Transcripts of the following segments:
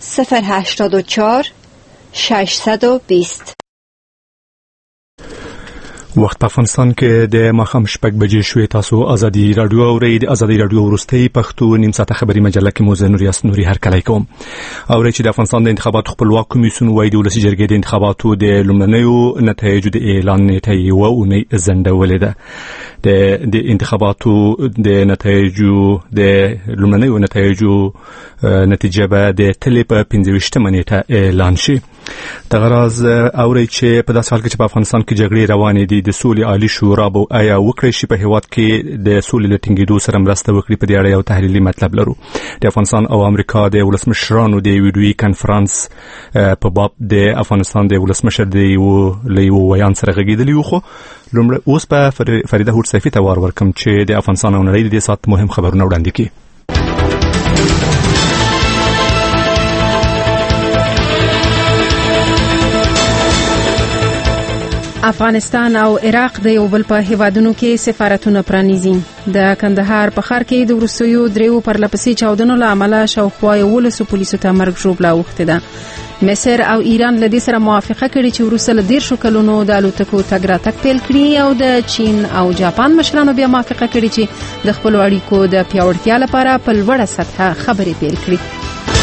084 620. وخت په افغانستان کې د ماښام 6 بجې شوې. تاسو ازادي رادیو اورئ. د ازادي رادیو وروستۍ پښتو نیم ساعته خبري مجله کې موزه نوري هر کله کوم اورئ چې د افغانستان د انتخاباتو خپلواک کمیسیون وايي د ولسي جرګې د انتخاباتو د لومړنیو نتایجو د اعلان نیټه یې ونی ځنډولې ده. د انتخاباتو د نتایجو د لومړنیو نتایجو نتیجه به د تلې په 25 نیټه اعلان شي. تغراز اوري چې په داسې حال کې چې په افغانستان کې جګړې روانې دي د سولې عالی شورا به آیا وکړي شي په هیواد کې د سولې لټینګېدو سره مرسته وکړي. په دې اړه یو تحلیلي مطلب لرو. د افغانستان او امریکا د ولسمشرانو د ویډیوي کانفرنس په باب د افغانستان د ولسمشر د یو ویان سره غږیدلی خو لومړی اوس په فریده هوډ صیفي ته ورکم چې د افغانستان او نړۍ د سات مهم خبرونه وړاندې کړي. افغانستان او عراق د یو بل په هیوادونو کې سفارتونه پرانیزي. د کندهار په ښار کې د وروستیو دریو پرلپسې چاودنو له امله شاوخوا 11 پولیسو ته مرګ ژوبله اوښتې ده. مصر او ایران له دې سره موافقه کړې چې وروسته له 10 کلونو د الوتکو تګ راتګ پیل کړي او د چین او جاپان مشرانو بیا موافقه کړې چې د خپلو اړیکو د پیاوړتیا لپاره په لوړه سطحه خبرې پیل کړي.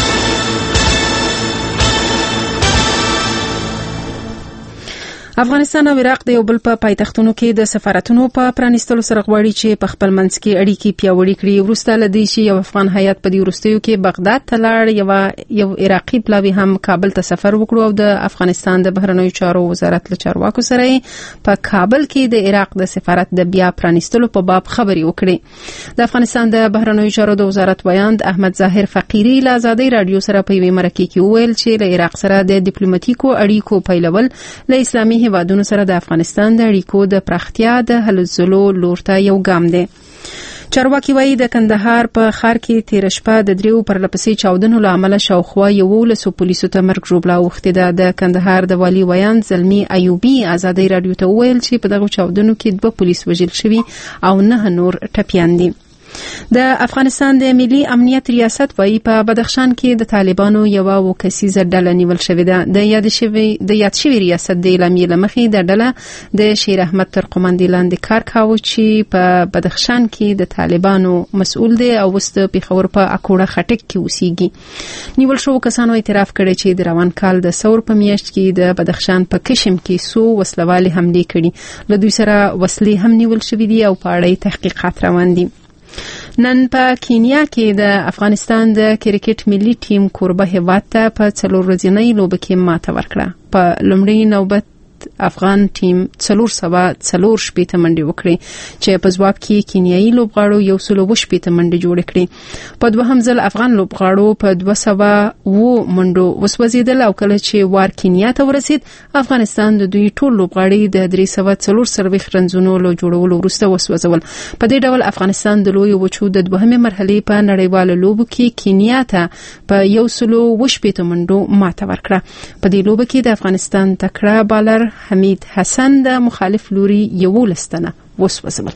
افغانستان او عراق د یو بل په پایتختونو کې د سفارتونو په پرانیستلو سره غواړي چې په خپل منځ کې اړیکې پیاوړې کړي. وروسته له دې چې یو افغان هیات په دې وروستیو کې بغداد ته لاړ، یو عراقي پلاوی هم کابل ته سفر وکړو او د افغانستان د بهرنیو چارو وزارت له چارواکو سره په کابل کې د عراق د سفارت د بیا پرانیستلو په باب خبرې وکړي. د افغانستان د بهرنیو چارو د وزارت ویاند احمد ظاهر فقیری له ازادي رادیو سره په یوې مرکه کې وویل چې له عراق سره د ډیپلوماټیکو اړیکو پیلول له اسلامي هیوادونو سره د افغانستان د اړیکو د پراختیا د هلو ځلو لور ته یو ګام دی. چارواکي وایي د کندهار په ښار کې تیر شپه د دریو پرلپسې چاودنو له امله شاوخوا 11 پولیسو ته مرګ ژوبله اوښتې ده. د کندهار د والي ویاند زلمي ایوبي ازادي رادیو ته وویل چې په دغه چاودنو کې 2 پولیس وژل شوي او 9 نور ټپیان دي. د افغانستان د ملي امنیت ریاست وایي په بدخشان کې د طالبانو یو وکسیزه ډله نیول شوې ده. د یاد شوی ریاست د اعلامیې لمخې د ډله د شیر احمد ترقمندي لاندې کار کاوه چې په بدخشان کې د طالبانو مسؤل دی او اوس د پیښور په اکوړه خټک کې اوسېږي. نیول شو کسانو اعتراف کړی چې د روان کال د ثور په میاشت کې د بدخشان په کشم کې سو وسلوالې حملې کړي. له دوی سره وسلې هم نیول شوې دي او په اړه تحقیقات روان دي. نن په کینیا کې د افغانستان د کرکټ ملي ټیم کوربه هیواد ته په 4 ورځنۍ لوبه کې ماته ورکړه. په لومړۍ نوبت افغان ټیم 440 منډې وکړې چې په ځواب کې کینیایي لوبغاړو 120 منډې جوړې کړې. په دوهم ځل افغان لوبغاړو په 200 منډو وسوځیدل او کله چې وار کینیا ته ورسید افغانستان د دوی ټول لوبغاړي د 340 رنزونو له جوړولو وروسته وسوځول. په دې ډول افغانستان د لوی وچو د دوهمې مرحلې په نړیواله لوبو کې کینیا ته په 120 منډو ماته ورکړه. په دې لوبه کې د افغانستان تکړه بالر حمید حسن د مخالف لوري 11 تنه وسوځول.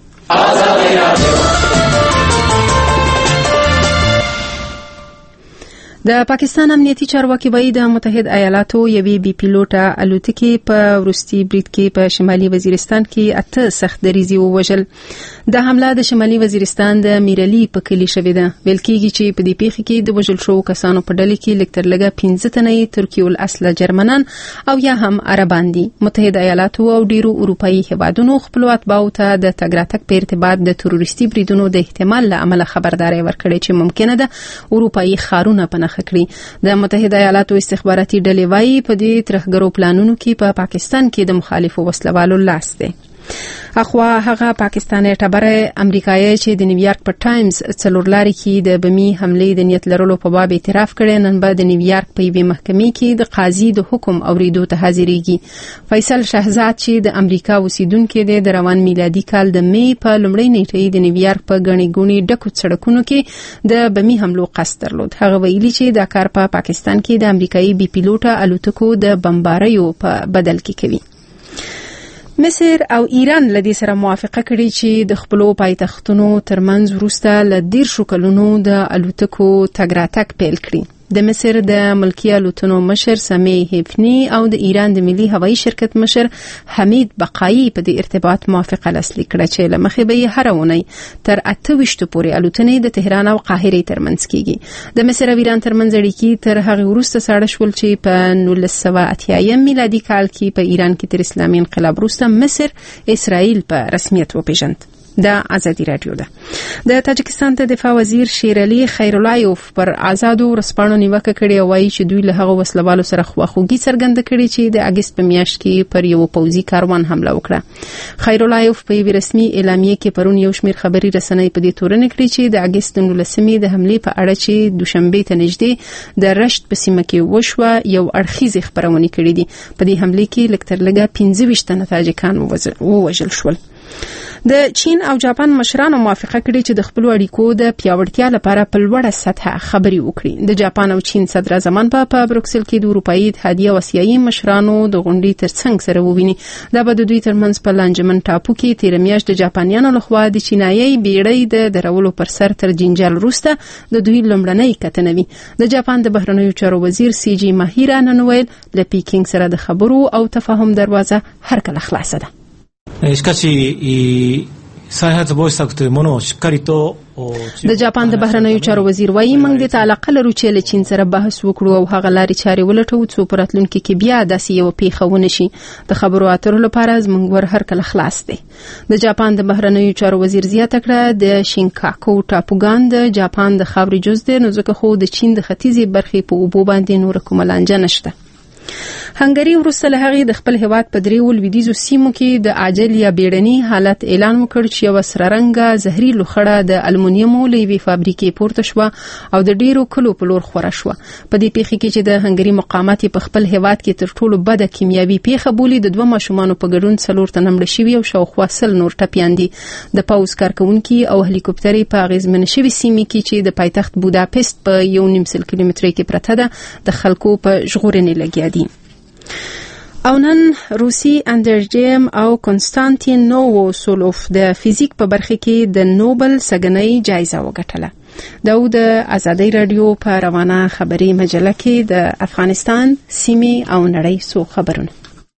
د پاکستان امنیتي چارواکي وایي د متحد ایالاتو یوې بي پیلوټه الوتکې په وروستي برید کې په شمالي وزیرستان کې 8 سخت دریزي ووژل. د حمله د شمالي وزیرستان د میرلی په کلی شوې ده. ویل کېږي چې په دې پیښه کې د وژل شوو کسانو په ډله کې لږ تر لږه 15 تنه ترکیه الاصل جرمنان او یا هم عربان دي. متحد ایالاتو او ډیرو اروپאי هیوادونو خپل اتباعو ته د تګ راتګ په ارتباط د تروریستي بریدونو د احتمال له امله خبرداري ورکړې چې ممکنه ده اروپאי خارونه په کړی. د متحده ایالاتو استخباراتي ډلې وایي په دې ترهګرو پلانونو کې په پاکستان کې د مخالفو وسلوالو لاس دی. اخوا هغه پاکستاني ټبره امریکایي چې د نیویارک په ټایمز څلورلاري کې د بمی حملې د نیت لرلو په باب اعتراف کړي. نن به د نیویارک په یوې محکمې کې د قاضي د حکم اوریدو ته حاضرېږي. فیصل شهزاد چې د امریکا اوسیدونکو دی د روان میلادي کال د مې په لومړۍ نیټه د نیویارک په غني ګونی ډکو سړکونو کې د بمی حملو قصد درلود. هغه ویلي چې دا کار په پاکستان کې د امریکایي بي پیلوټه الوتکو د بمباریو په بدل کې کوي. مصر او ایران له دې سره موافقه کړې چې د خپلو پایتختونو ترمنځ وروسته له 10 کلونو د الوتکو تګ راتګ پیل کړي. د مصر د ملکي الوتنو مشر سامي هیفني او د ایران د ملي هوایي شرکت مشر حمید بقایي په دې ارتباط موافقه لاسلیک کړه چې لمخې به هر اونۍ تر 28 پورې الوتنې د تهران او قاهره ترمنځ کیږي. د مصر او ایران ترمنځ اړیکې تر هغه وروسته ساړه شول چې په 1980 میلادي کال کې په ایران کې تر اسلامي انقلاب وروسته مصر اسرائیل په رسمیت وپیژند. د ازادي رادیو ده. د تاجکستان د دفاع وزیر شیر علي خیرالایوف پر آزادو ورسپانو نیوکه کړې او وايي چې دوی له هغه وسلوالو سره خواخوږي څرګنده کړې چې د اگست په میاشت کې پر یو پوځي کاروان حمله وکړه. خیرالایوف په یو رسمي اعلامیه کې پرون یو شمېر خبري رسنۍ په دې تورن کړی چې د اگست 19 د حمله په اړه چې دوشنبه ته نږدې د رشت په سیمه کې وشوه یو اړخیز خبرونه کړې دي. په دې حمله کې لکتر لګا 15 تنه تاجکان ووژل شول. د چین او جاپان مشرانو موافقه کړې چې د خپل اړیکو د پیاوړتیا لپاره په لوړه سطح خبري وکړي. د جاپان او چین صدر اعظمان په بروکسل کې د اروپאי اتحادیه او آسیایي مشرانو د غونډې ترڅنګ سره وویني. دا به د دوی ترمنځ په لانجمن ټاپو کې تیر میاشت د جاپانیانو لخوا د چینایي بیړۍ د درولو پر سر تر جنجال وروسته د دوی لومړنۍ کتنه وي. د جاپان د بهرنیو چارو وزیر سیجی ماهیرا نن ویل له پیکینګ سره د خبرو او تفاهم دروازه هر کله خلاصه ده. しかし再発防止策というものをしっかりと د جاپان د بهرنیو چارو وزیر وايي موږ د تعلق لرو چې له چین سره بحث وکړو او هغه لارې چارې ولټوو چې په راتلونکي کې بیا داسې یو پیښه ونه شي. د خبرو اترو لپاره زموږ ور هر کله خلاص دی. د جاپان د بهرنیو چارو وزیر زیاته کړه د شینکاکو ټاپوګان د جاپان د خاورې جز دی نو ځکه خو د چین د ختیځي برخې په اوبو باندې نور کومه لانجه نشته. هنګری وروسته له هغه د خپل هیواد په دریو لویدیزو سیمو کې د عاجل یا بیړني حالت اعلان وکړ چې یو سره رنګه زهري لوخړه د الومنیوم لوي فابریکې پورته شو او د ډیرو کلو په لور خوره شو. په دې پیښه کې چې د هنګری مقامات په خپل هیواد کې تر ټولو بده کیمیاوي پیښه بولی د دوه ماشومان په ګډون 4 تنه مړ شوي او شاوخوا 100 نور ټپيان دي. د پاوز کارکونکو او هلیکوپټري په غزمن شوي سیمې کې چې د پایتخت بوداپست په 1.5 کیلومتر کې پرته ده د خلکو په ژغورنې لګیا دي. او نن روسي اندرجیم او کنستانتین نووسولوف د فزیک په برخه کې د نوبل سګنۍ جایزه وګټله. د ازادي رادیو په روانه خبري مجله کې د افغانستان سیمې او نړۍ سو خبرونه.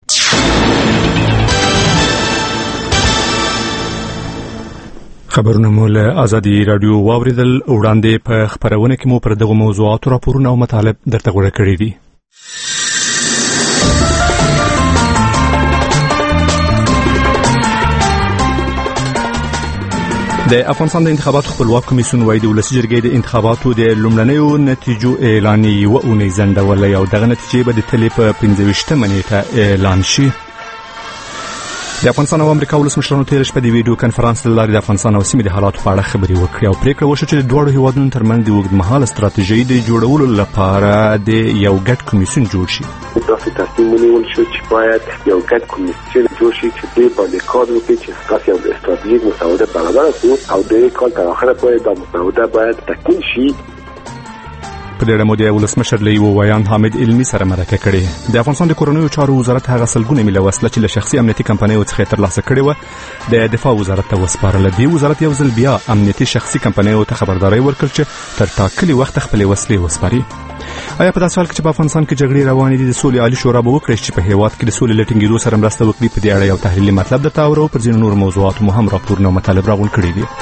خبرونه مو له ازادي رادیو واوریدل. وړاندې په خبرونه کې مو پر دغه موضوعات راپورونه او مطالب درته وړاندې کړی دي. د افغانستان د انتخاباتو خپلواک کمیسیون وايي د ولسي جرګې د انتخاباتو د لومړنیو نتیجو اعلان یو اونۍ ځنډولې او دغه نتیجې به د تلې په 15 نیټه اعلان شي. د افغانستان او امریکا ولسمشرانو تیر شپه د ویډیو کانفرنس له لارې د افغانستان او سیمې د حالاتو په اړه خبرې وکړې او پریکړه وشوه چې د دوه هیوادونو ترمنځ د اوږدمهاله ستراتیژۍ د جوړولو لپاره د یو ګډ کمیسیون جوړ شي. داسې تصمیم ونیول شو چې باید یو ګډ کمیسیون جوړ شي چې دوی باندې کار وکړي چې تاسو یو استراتیژیک مساوده برابر کړو او د کال تر اخره پورې دا مساوده باید تکمیل شي. په دې اړه مو د ولسمشر له ویان حامد علمي سره مرکه کړې. د افغانستان د کورونیو چارو وزارت هغه سلګونه میله وسله چې له شخصي امنیتي کمپنیو څخه ترلاسه کړې و د دفاع وزارت ته وسپارل. دی وزارت یو ځل بیا امنیتي شخصي کمپنیو ته خبرداري ورکړ چې تر ټاکلي وخت خپل وسلې وسپاري. آیا په داسې حال کې چې په افغانستان کې جګړې روانې دي د سولې عالی شورا به وکړي چې په هیواد کې د سولې لټینګېدو سره مرسته وکړي؟ په دې اړه یو تحلیلي مطلب درته اورو. پر ځینو نور موضوعات مو هم راپورونه او مطالب راغونډ کړي دي.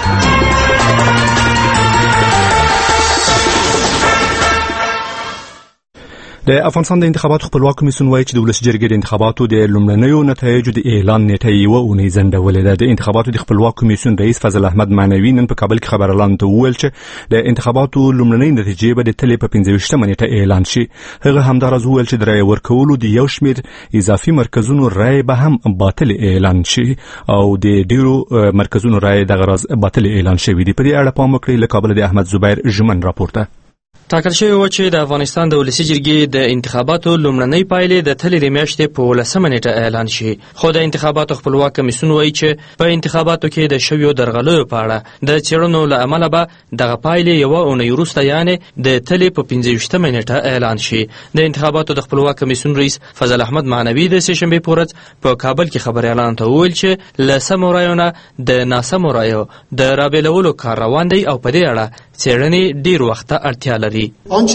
د افغانستان د انتخاباتو خپلواک کمیسیون وايي چې د ولسي جرګې د انتخاباتو د لومړنیو نتایجو د اعلان نیټه یو اونۍ ځنډولې ده. د انتخاباتو د خپلواک کمیسیون رئیس فضل احمد معنوي نن په کابل کې خبرلاندو ته وویل چې د انتخاباتو لومړنۍ نتیجې به د تلې په 15 نیټه اعلان شي. هغه همدارس وویل چې د رای ورکولو د یو شمېر اضافي مرکزونو رای به هم باطل اعلان شي او د ډیرو مرکزونو رای دغه راز باطل اعلان شوی دی. په دې اړه پام وکړئ. له کابل د احمد زبیر ژمن راپورته. ټاکل شوی و چې د افغانستان د ولسي جرګې د انتخاباتو لومړنۍ پایلې د تلې میاشتې په 19 نیټه اعلان شي. خو د انتخاباتو خپلواک کمیسیون وایي چې په انتخاباتو کې د شویو درغلیو په اړه د څېړنو له امله به دغه پایلې یو اونۍ وروسته یعنی د تلې په 15 نیټه اعلان شي. د انتخاباتو د خپلواک کمیسیون رئیس فضل احمد معنوي د سهشنبه په ورځ په کابل کې خبر اعلان ته وویل چې له سمو رایونو د ناسمو رایو د رابطولو کار روان دی او په دې اړه څېړنې ډیر وخت ته اړتیا لري. دي.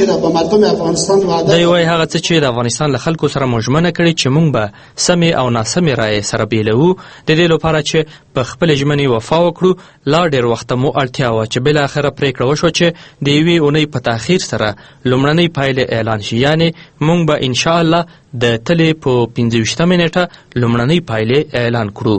دا یوه هغه څه چې د افغانستان له خلکو سره مجمنه کړي چې موږ به سمې او ناسمې رایې سره بیلوو. د دې لپاره چې په خپل ژمنې وفا وکړو، لا ډېر وخت مو اړتیا وه چې بالاخره پریکړه وشوه چې د یوې اونۍ په تاخیر سره لومړنۍ پایلې اعلان شي. یعنې موږ به انشاءالله د تلې په 25 نیټه لومړنۍ پایلې اعلان کړو.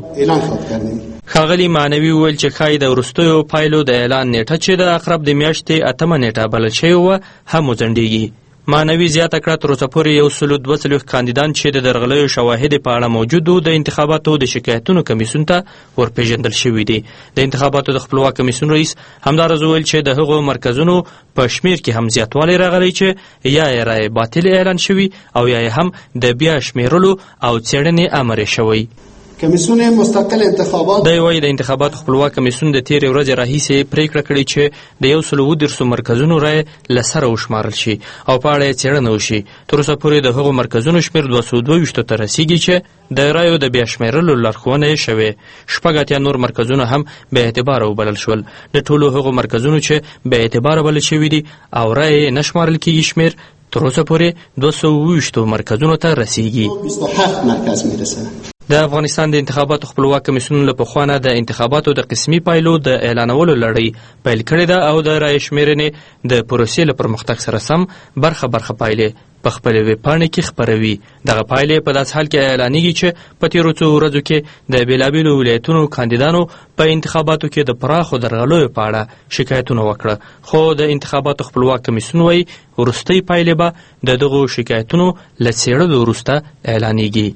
ښاغلي معنوي وویل چې ښایي د وروستیو پایلو د اعلان نیټه چې د اقرب د میاشتې 8 نیټه بلل شوې وه هم وځنډېږي. معنوي زیاته کړه تر اوسه پورې 142 کاندیدان چې د درغلیو شواهد په اړه موجود وو د انتخاباتو د شکایتونو کمیسیون ته ورپېژندل شوي دي. د انتخاباتو د خپلواک کمیسیون رئیس همداراز وویل چې د هغو مرکزونو په شمیر کې هم زیاتوالی راغلی چې یا یې رایې باطلې اعلان شوي او یا یې هم د بیا شمیرلو او څېړنې امر شوی. کمیسیون مستقل انتخابات د یوې د انتخاباتو خپلواک کمیسیون د تیرې ورځې راهیسې پریکړه کړې چې د 130 مرکزونو رایې له سره وشمارل شي او په اړه یې څېړنه وشي. تر اوسه پورې د هغو مرکزونو شمېر 222 ته رسیږي چې د رایو د بیا شمیرلو لارښوونه یې شوې. 80 نور مرکزونه هم بې اعتباره وبلل شول. د ټولو هغو مرکزونو چې بې اعتباره بلل شوي دي او رایې نه شمارل کېږي شمېر تر اوسه پورې 220 مرکزونو ته رسیږي. 27 مرکز میرسه. د افغانستان د انتخاباتو خپلواک کمیسیون له پخوانه د انتخاباتو د قسمي پایلو د اعلانولو لړۍ پیل کړې ده او د رایې شمیرنې د پروسې له پرمختګ سره سم برخه پایلې په خپل ویبپاڼې کې خپروي. دغه پایلې په داسې حال کې اعلانېږي چې په تیرو څو ورځو کې د بېلابېلو ولایتونو کاندیدانو په انتخاباتو کې د پراخو درغلیو په اړه شکایتونه وکړه، خو د انتخاباتو خپلواک کمیسیون وایي وروستۍ پایلې به د دغو شکایتونو له څېړلو وروسته اعلانېږي.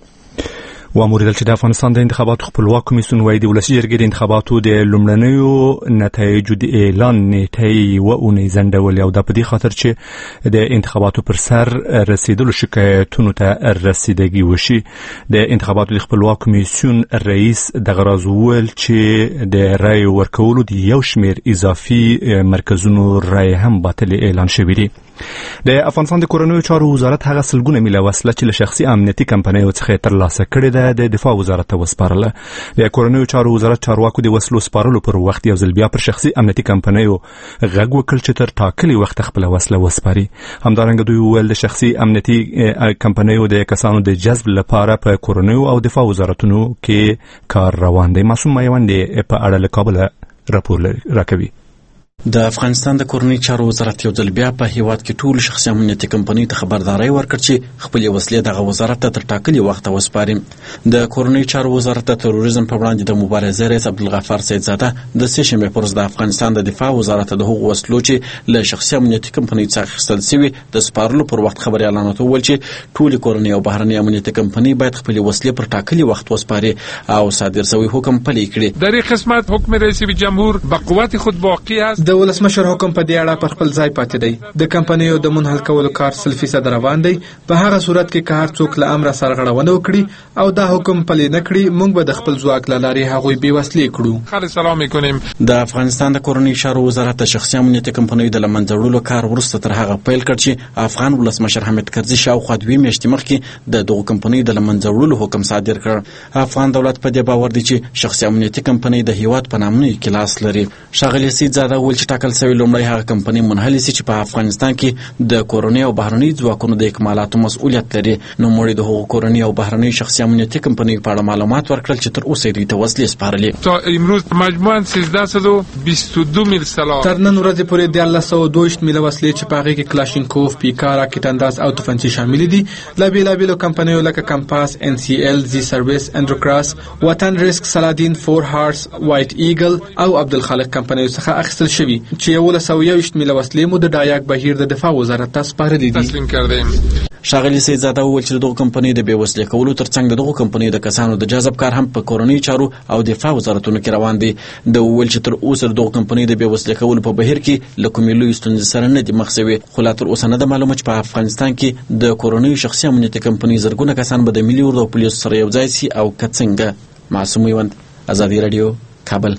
واوریدل چې د افغانستان د انتخاباتو خپلواک کمیسیون وایي د ولسي جرګې د انتخاباتو د لومړنیو نتایجو د اعلان نیټه یې اونۍ ځنډولې او دا په دې خاطر چې د انتخاباتو پر سر رسیدلو شکایتونو ته رسیدګي وشي. د انتخاباتو د خپلواک کمیسیون رئیس دغه راز وویل چې د رایې ورکولو د یو شمېر اضافي مرکزونو رایې هم باطلې اعلان شوي دي. د افغانستان د کورنیو چارو وزارت هغه سلګونه میله وسله چې له شخصي امنیتي کمپنیو څخه ترلاسه کړې ده د دفاع وزارت ته وسپارله. د کورنیو چارو وزارت چارواکو د وسلو سپارلو پر وخت یو ځل بیا پر شخصي امنیتي کمپنیو غږ وکړ چې تر ټاکلي وخت خپل وسله وسپاري. همدارنګه دوی وویل د شخصي امنیتي کمپنیو د کسانو د جذب لپاره په کورنیو او دفاع وزارتونو کې کار روان دی. معصوم میوند په اړه له کابل راپور راکوي. د افغانستان د کورنۍ چارو وزارت یو ځل بیا په هیواد کې ټول شخصي امنیتي کمپنۍ ته خبرداری ورکړ چې خپل وسلې دغه وزارت ته تر ټاکلي وخته وسپاري. د کورنۍ چارو وزارت د تروریزم په وړاندې د مبارزې رئیس عبدالغفار سیدزاده د سه شنبې پر ورځ د افغانستان د دفاع وزارت د هغو وسلو چې له شخصي امنیتي کمپنۍ څخه اخیستل شوي د سپارلو پر وخت خبري اعلانات وویل چې ټول کورنۍ او بهرنۍ امنیتي کمپنۍ باید خپل وسلې پر ټاکلي وخت وسپاري او صادر شوی حکم پلي کړي. در این قسمت حکم رئیس جمهور به قوت خود باقی است. د ولسمشر حکم په دې اړه پر خپل ځای پاتې دی. د کمپنیو د منحل کولو کار 100% روان دی. په هغه صورت کې که هر څوک له امر سرغړونه وکړي او دا حکم پلي نه کړي، موږ به د خپل ځواک له لارې هغوی بې وسلې کړو. سلام میکنیم. د افغانستان د کورنۍ چارو وزارت د شخصي امنیتي کمپنیو د له منځه وړلو کار وروسته تر هغه پیل کړ چې افغان ولسمشر حامد کرزي شاوخوا 2 میاشتې مخکې د دغو کمپنیو د له منځه وړلو حکم صادر کړ. افغان دولت په دې باور دی چې شخصي امنیتي کمپنۍ د هیواد په نامنوي کې لاس لري. ښاغلي سیدزاده وویل چې ټاکل شوی لومړی هغه کمپنۍ منحل شي چې په افغانستان کې د کورنۍ او بهرنۍ ځواکونو د اکمالاتو مسؤلیت لري. نو موږ د هغو کورنۍ او بهرنۍ شخصي امنیتي کمپنیو په اړه معلومات ورکړل چې تر اوسه دوی ته وسلې سپارلې. تا امروز مجموعاً 1322 میل سلاح تر نن ورځې پورې 1322 میله وسلې چې په هغې کې کلاشینکوف، پیکار، راکټ او توپنچې شاملې دي له بېلابېلو کمپنیو لکه کمپاس، NCL، زی سرویس، اندروکراس، وطن ریسک، سلادین، فور هارس، وایټ ایګل او عبدالخالق کمپنیو څخه اخیستل شوي چې 1121 میله وسلې مو د ډایاک بهیر د دفاع وزارت ته سپارلې دي. تسلیم کردیم. ښاغلي سیدزاده وویل چې دغه کمپنۍ د بې وسلې کولو ترڅنګ دغه کمپنۍ د کسانو د جذب کار هم په کورنۍ چارو او دفاع وزارتونو کې روان دي. د وویل چې تر اوسه دغه کمپنۍ د بې وسلې کولو په بهیر کې له کومې لویې ستونزې سره نه دي مخ شوي، خو لا تر اوسه نه ده معلومه چې په افغانستان کې د کورنۍ شخصي امنیتي کمپنۍ زرګونه کسان به د ملي اردو او پولیسو سره یو ځای شي او که څنګه. معصوم میوند، ازادي راډیو، کابل.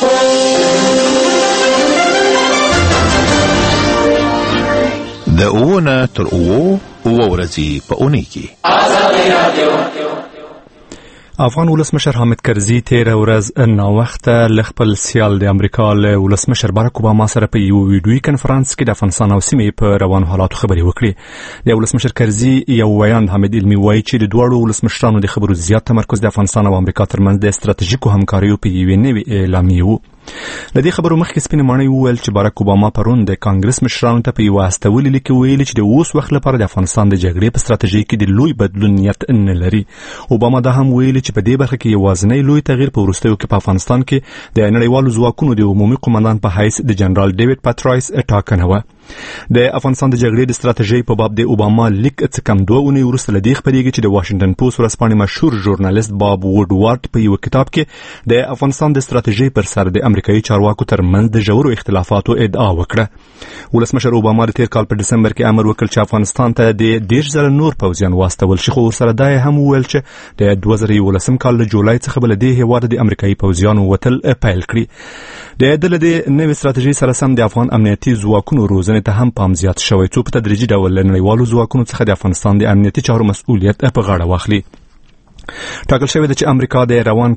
د اوونه تر اوو ورځې په اونۍ کې افغان ولسمشر حامد کرزي تیر ورځ ناوخته ل خپل سیال د امریکا له ولسمشر باراک اوباما سره په یو ویډیوي کانفرنس کې د افغانستان او سیمې په روان حالاتو خبرې وکړې. د ولسمشر کرزي یو ویان حامد علمي وایي چې د دوه ولسمشرانو د خبرو زیات تمرکز د افغانستان او امریکا ترمنځ د ستراتیژیکو همکاریو په یوې نوې اعلامیه وو. لدې خبرو مخکې سپینې ماڼۍ وویل چې باراک اوباما پرون د کانګرس مشرانو ته په یو استولي لیک ویلي چې د اوس وخت لپاره د افغانستان د جګړې په ستراتیژي کې د لوی بدلون نیت نه لري. اوباما دا هم ویلي چې په دې برخه کې یوازینی لوی تغییر په وروستیو کې په افغانستان کې د نړیوالو ځواکونو د عمومي قومندان په حیث د جنرال ډیوډ پاترایس ټاکنه وه. د افغانستان د جګړې د ستراتیژي په باب د اوباما لیک څخه کم 2 اونۍ وروسته لدې خبرېږي چې د واشنگټن پوسټ ورځپاڼې مشهور ژورنالیست باب ووډوارد په یو کتاب کې د افغانستان د ستراتیژي پر سر د امریکایي چارواکو ترمنځ د ژورو اختلافاتو ادعا وکړه. ولسمشر اوباما د تیر کال په دسمبر کې امر وکړ چې افغانستان ته د 10,000 نور پوځیان واستول شي، خو ورسره دا هم وویل چې د 2011 کال له جولای څخه بل د هیواد د امریکایي پوځیانو وتل پیل کړي. د دله د نوې ستراتیژي سره سم د افغان امنیتي ځواکونو روزنې ته هم پام زیات شوی، څو په تدریجي ډول له نړیوالو ځواکونو څخه د افغانستان د امنیتي چارو مسؤلیت په غاړه واخلي. ټاکل شوی دی چې امریکا د روان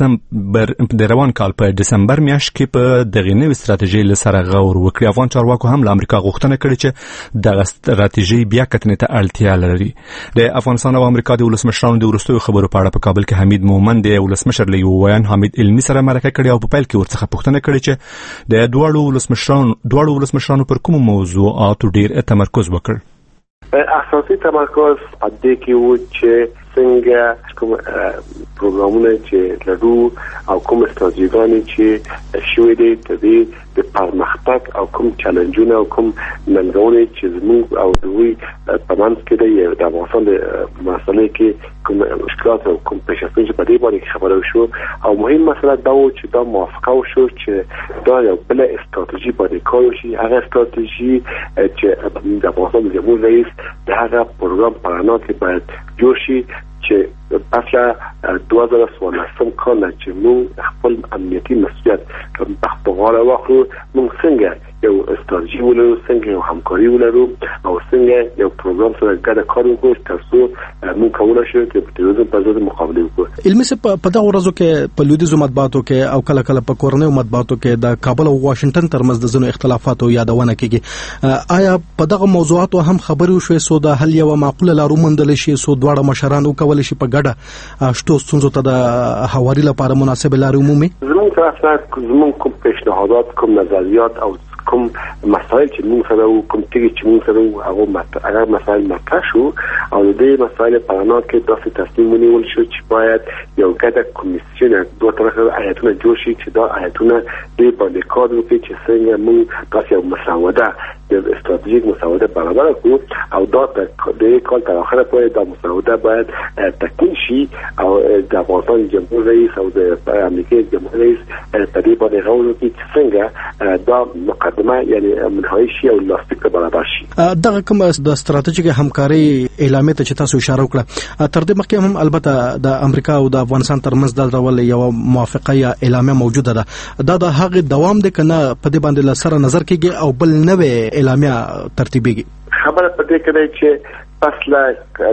کال په دسمبر میاشت کې په دغه نوې ستراتیژي لسره غور وکړي. افغان چارواکو هم له امریکا غوښتنه کړې چې دغه ستراتیژي بیا کتنې ته اړتیا لري. د افغانستان او امریکا د ولسمشرانو د وروستیو خبرو په اړه په کابل کې حمید مومند د ولسمشر له یو ویان حمید علمي سره مرکه کړې او په پیل کې ورڅخه پوښتنه کړې چې د دوه ولسمشرانو پر کوم موضوعاتو ډیر تمرکز وکړ. اساسي تمرکز پدې کې و چې څنګه کوم پروګرامونه چې لرو او کوم استراتیژیګانې چې شوې دي د پرمختګ او کوم چالنجونه او کوم ننګونې چې زموږ او دوی په منځ کې د افغانستان د مسلې کې کوم مشکلات او کوم پېښې په دې باندې خبرو شو او مهم مسله دا و چې دا موافقه وشو چې دا یو بل استراتیژي باندې کار وشي. هغه استراتیژي چې د افغانستان د جمهور رئیس د هغه پروګرام په اړه کې باید جوړ شي چې پس له 2014 کال چې موږ خپل امنیتي مسؤلیت په خپل غاړه واخلو، موږ څنګه یو استراتیژي ولرو، څنګه یو همکاري ولرو او څنګه یو پروګرام سره ګډه کار وکړو ترڅو موږ کولای شو چې په تروریزم پر ضد مقابله وکړو. علمي په دغه ورځو کې په لویدیځو مطبوعاتو کې او کله کله په کورنیو مطبوعاتو کې د کابل او واشنگټن ترمنځ د ځینو اختلافاتو یادونه کیږي. آیا په دغه موضوعاتو هم خبرې وشوې سو د حل یو معقوله لار وموندل شي، سو دواړه مشران وکول شي په ګډه شتو ستونزو ته د هواري لپاره مناسب لارې عمومي؟ زموږ طرف زموږ کوم پیشنهادات، کوم نظریات او کوم مسائل چې موږ سره کوم تیږي چې موږ سره هغه مسائل مطرح شو او د دې مسائل په اړه کې داسې تصمیم ونیول شو چې باید یو ګډه کمیسیون دوه طرفه آیتونه جوړ شي چې دا آیتونه د باندې کار وکړي چې څنګه موږ تاسو یو مسوده د استراتیژیک مسوده برابر کړو او دا د کال تر اخره پورې دا مسوده باید تکمیل شي او د افغانستان جمهور رئیس او د امریکای جمهور رئیس په دې باندې غوښتل وکړي چې څنګه دا مقدمه یعنی منهایی شي او لاستیک برابر شي. دغه کوم د استراتیژیک همکاري اعلامیه ته چې تاسو اشاره وکړه تر دې مخکې هم البته د امریکا او د افغانستان ترمنځ د ډول یو موافقه یا اعلامیه موجوده ده. دا د هغه دوام د کنه په دې باندې لسره نظر کېږي او بل نوې اعلامیه ترتیبېږي. خبره پدې کې چې پس له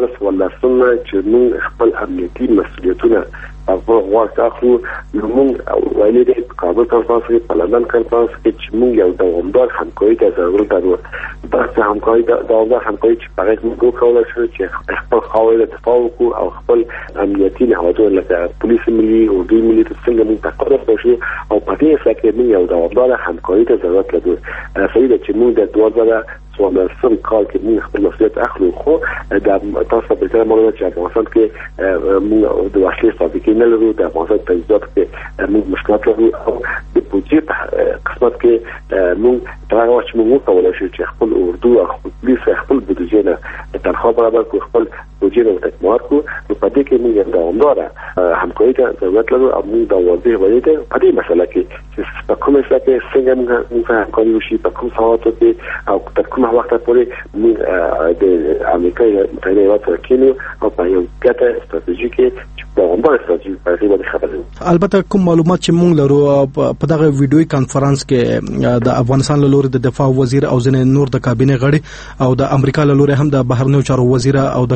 2014 چې موږ خپل امنیتي مسؤلیتونه په واقع اخلو، نو موږ ویلي دي په کابل کانفرنس کې په لندن کانفرنس کې چې موږ یو دوامدار همکاري ته ضرورت لرو. دا همکاري دوامدار همکاري چې په هغه موږ کولای شو چې خپل خاوره دفاع وکړو او خپل امنیتي نهادونه لکه پولیس ملي او دوی ملي څنګه موږ تقاضا وشو او په دې ځای کې موږ یو دوامدار همکاري ته ضرورت لرو. صحیح ده چې موږ د 2014 کال کې موږ خپل مسؤلیت اخلو، خو د تاسو په اړه معلومات چې افغانستان کې موږ د وسلې فابریکې نه لرو، د افغانستان په تجهیزات کې موږ مشکلات لرو او د بودجې په قسمت کې موږ تر هغه وخت چې موږ کولای شو چې خپل اردو او خپل پولیس خپل بودجې نه تنخواه برابر کړو، خپل بودجې نه تکمیل کړو، نو په دې کې موږ دوامداره همکاري ته ضرورت لرو او موږ دا واضح وایو په دې مسله کې چې په کومه ځای کې څنګه موږ همکاري وشي، په کوم ساعتو کې او په کوم وخت پورې موږ د امریکا متحده ایالاتو سره کینو او په یو ګټه استراتیژي کې چې دوامداره استراتیژي په دې باندې خبرې. البته کوم معلومات چې موږ لرو په دغه ویډیوي کانفرنس کې د افغانستان له لوري د دفاع وزیر او ځینې نور د کابینې غړي او د امریکا له لوري هم د بهرنیو چارو وزیر او د کابینې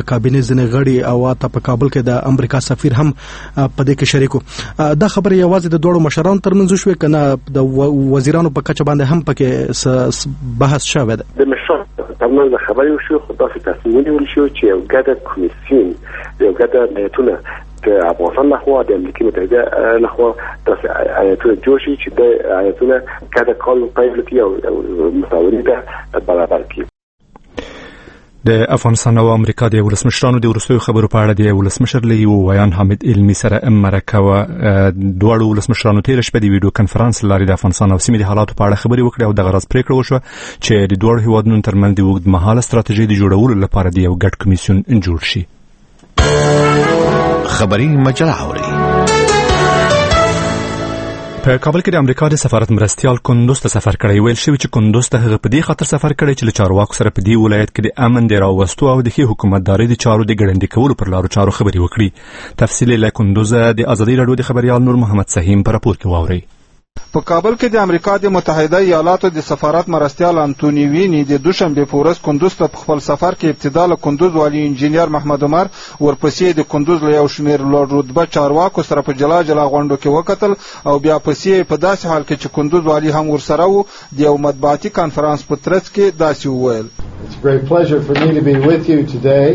ځنې غړي او ته په کابل کې د امریکا سفیر هم په دې کې شریکو. دا خبره یوازې د دوړو مشرانو ترمنځ شوې کنه د وزیرانو په کچه باندې هم پکې بحث شوی دی؟ د مشرانو ترمنځ خبرې وشوې، خو داسې تصمیم ونیول شو چې یو ګډه کمیسیون، یو ګډه هیئتونه د افغانستان لخوا د امریکا متحده لخوا داسې هیئتونه جوړ شي چې د هیئتونه ګډه کار پیل کړي او مساوي ته برابر کړي. د افغانستان او امریکا د ولسمشرانو د وروستیو خبرو په اړه د ولسمشر لیو ویان حامد علمي سره مرکه و. دواړو ولسمشرانو تیر شپه د ویډیو کنفرانس لاري د افغانستان او سیمې د حالاتو په اړه خبرې وکړې او د غرض پریکړه وشوه چې د دوه هیوادونو ترمنځ د اوږد مهاله ستراتیژي د جوړولو لپاره د یو ګډ کمیسیون جوړ شي. خبری مجله اوري. په کابل کې د امریکا د سفارت مرستیال کندوز ته سفر کړی. ویل شوی چې کندوز ته هغه په دې خاطر سفر کړی چې له چارواکو سره په دې ولایت کې د امن د راوستو او د ښې حکومتدارۍ د چارو د ګړندي کولو پر لارو چارو خبرې وکړي. تفصیل له کندوز د ازادي رادیو د خبريال نور محمد سهیم په راپور کې واوري. په کابل کې د امریکا د متحده ایالاتو د سفارت مرستیال انټونی ویني د دوشنبه په ورځ کندوز ته په خپل سفر کې ابتدا له کندوز والی انجینیر محمد عمر ورپسې د کندوز له یو شمېر لوړ رتبه چارواکو سره په جلا جلا غونډو کې وکتل او بیا پسې په داسې حال کې چې کندوز والی هم ورسره وو د یو مطبوعاتي کانفرنس په ترڅ کې داسې وویل: It's a great pleasure for me to be with you today.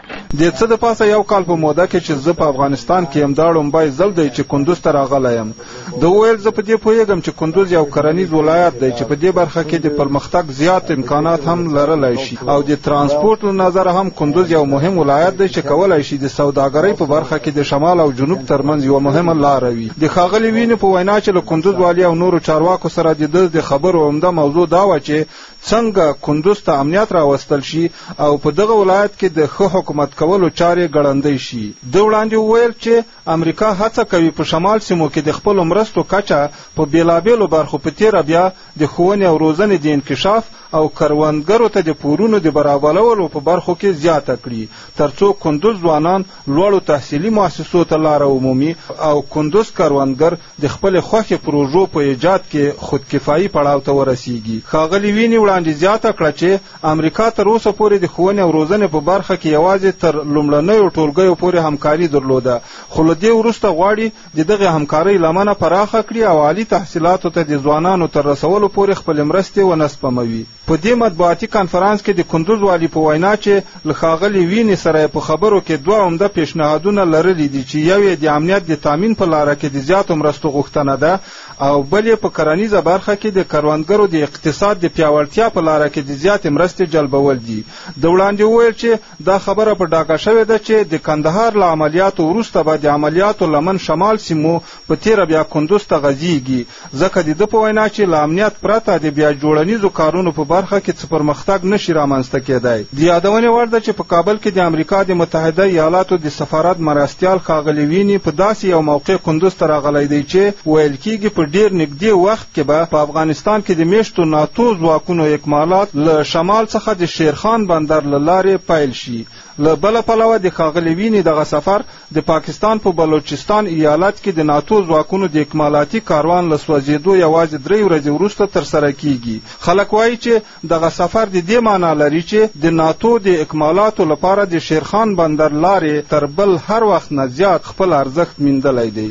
د څه د پاسه یو کال په موده کې چې زه په افغانستان کې یم دا لومبای ځل دی چې کندوز ته راغلی یم. د ویل زه په دې پوهیږم چې کندوز یو کرنیز ولایت دی چې په دې برخه کې د پرمختګ زیات امکانات هم لرلی شي او د ترانسپورت له نظره هم کندوز یو مهم ولایت دی چې کولای شي د سوداګرۍ په برخه کې د شمال او جنوب ترمنځ یو مهمه لار وي. د ښاغلي ویني په وینا چې له کندوز والي او نورو چارواکو سره د خبرو عمده موضوع دا و چې څنګه کندوز ته امنیت راوستل شي او په دغه ولایت کې د ښه حکومت کولو چارې ګړندۍ شي. د وړاندې وویل چې امریکا هڅه کوي په شمال سیمو کې د خپلو مرستو کچه په بیلابیلو برخو په تیره بیا د ښوونې او روزنې د انکشاف او کروندګرو ته د پورونو د برابرولو په برخو کې زیاته کړي ترڅو کندوز ځوانان لوړو تحصیلي مؤسسو ته لاره ومومي او کندوز کروندګر د خپل خوښې پروژو په ایجاد کې خودکفایي پړاو ته ورسیږي. ښاغلي ویني وړاندې زیاته کړه چې امریکا تر اوسه پورې د ښوونې او روزنې په برخه کې یوازې تر لومړنیو ټولګیو پورې همکاري درلوده، خو له دې وروسته غواړي د دغه همکارۍ لمنه پراخه کړي او عالي تحصیلاتو ته د ځوانانو تر رسولو پورې خپلې مرستې ونه سپموي. په دې مطبوعاتي کانفرنس کې د کندوز والي په وینا چې له ښاغلي ویني سره په خبرو کې دوه عمده پیشنهادونه لرلي دي چې یو یې د امنیت د تامین په لاره کې د زیاتو مرستو غوښتنه ده او بل یې په کرنیزه برخه کې د کروندګرو د اقتصاد د پیاوړتیا په لاره کې د زیاتې مرستې جلبول دي. د وړاندې وویل چې دا خبره په ډاګه شوې ده چې د کندهار له عملیاتو وروسته به د عملیاتو لمن شمال سیمو په تیره بیا کندوز ته غځېږي، ځکه د ده په وینا چې له امنیت پرته د بیا جوړنیزو کارونو په برخه کې څه پرمختګ نشي رامنځته کېدی. د یادونې وړ ده چې په کابل کې د امریکا د متحده ایالاتو د سفارت مرستیال ښاغلي ویني په داسې یو موقع کندوز ته راغلی دی چې ویل کېږي په ډیر نږدې وخت کې به په افغانستان کې د میشتو ناتو ځواکونو اکمالات له شمال څخه د شیرخان بندر له لارې پیل شي. له بله پلوه د ښاغلي ویني دغه سفر د پاکستان په بلوچستان ایالت کې د ناتو ځواکونو د اکمالاتي کاروان له سوځېدو یوازې 3 ورځې وروسته ترسره کیږي. خلک وایي چې دغه سفر د دې معنا لري چې د ناتو د اکمالاتو لپاره د شیرخان بندر لارې تر بل هر وخت نه زیات خپل ارزښت میندلی دی.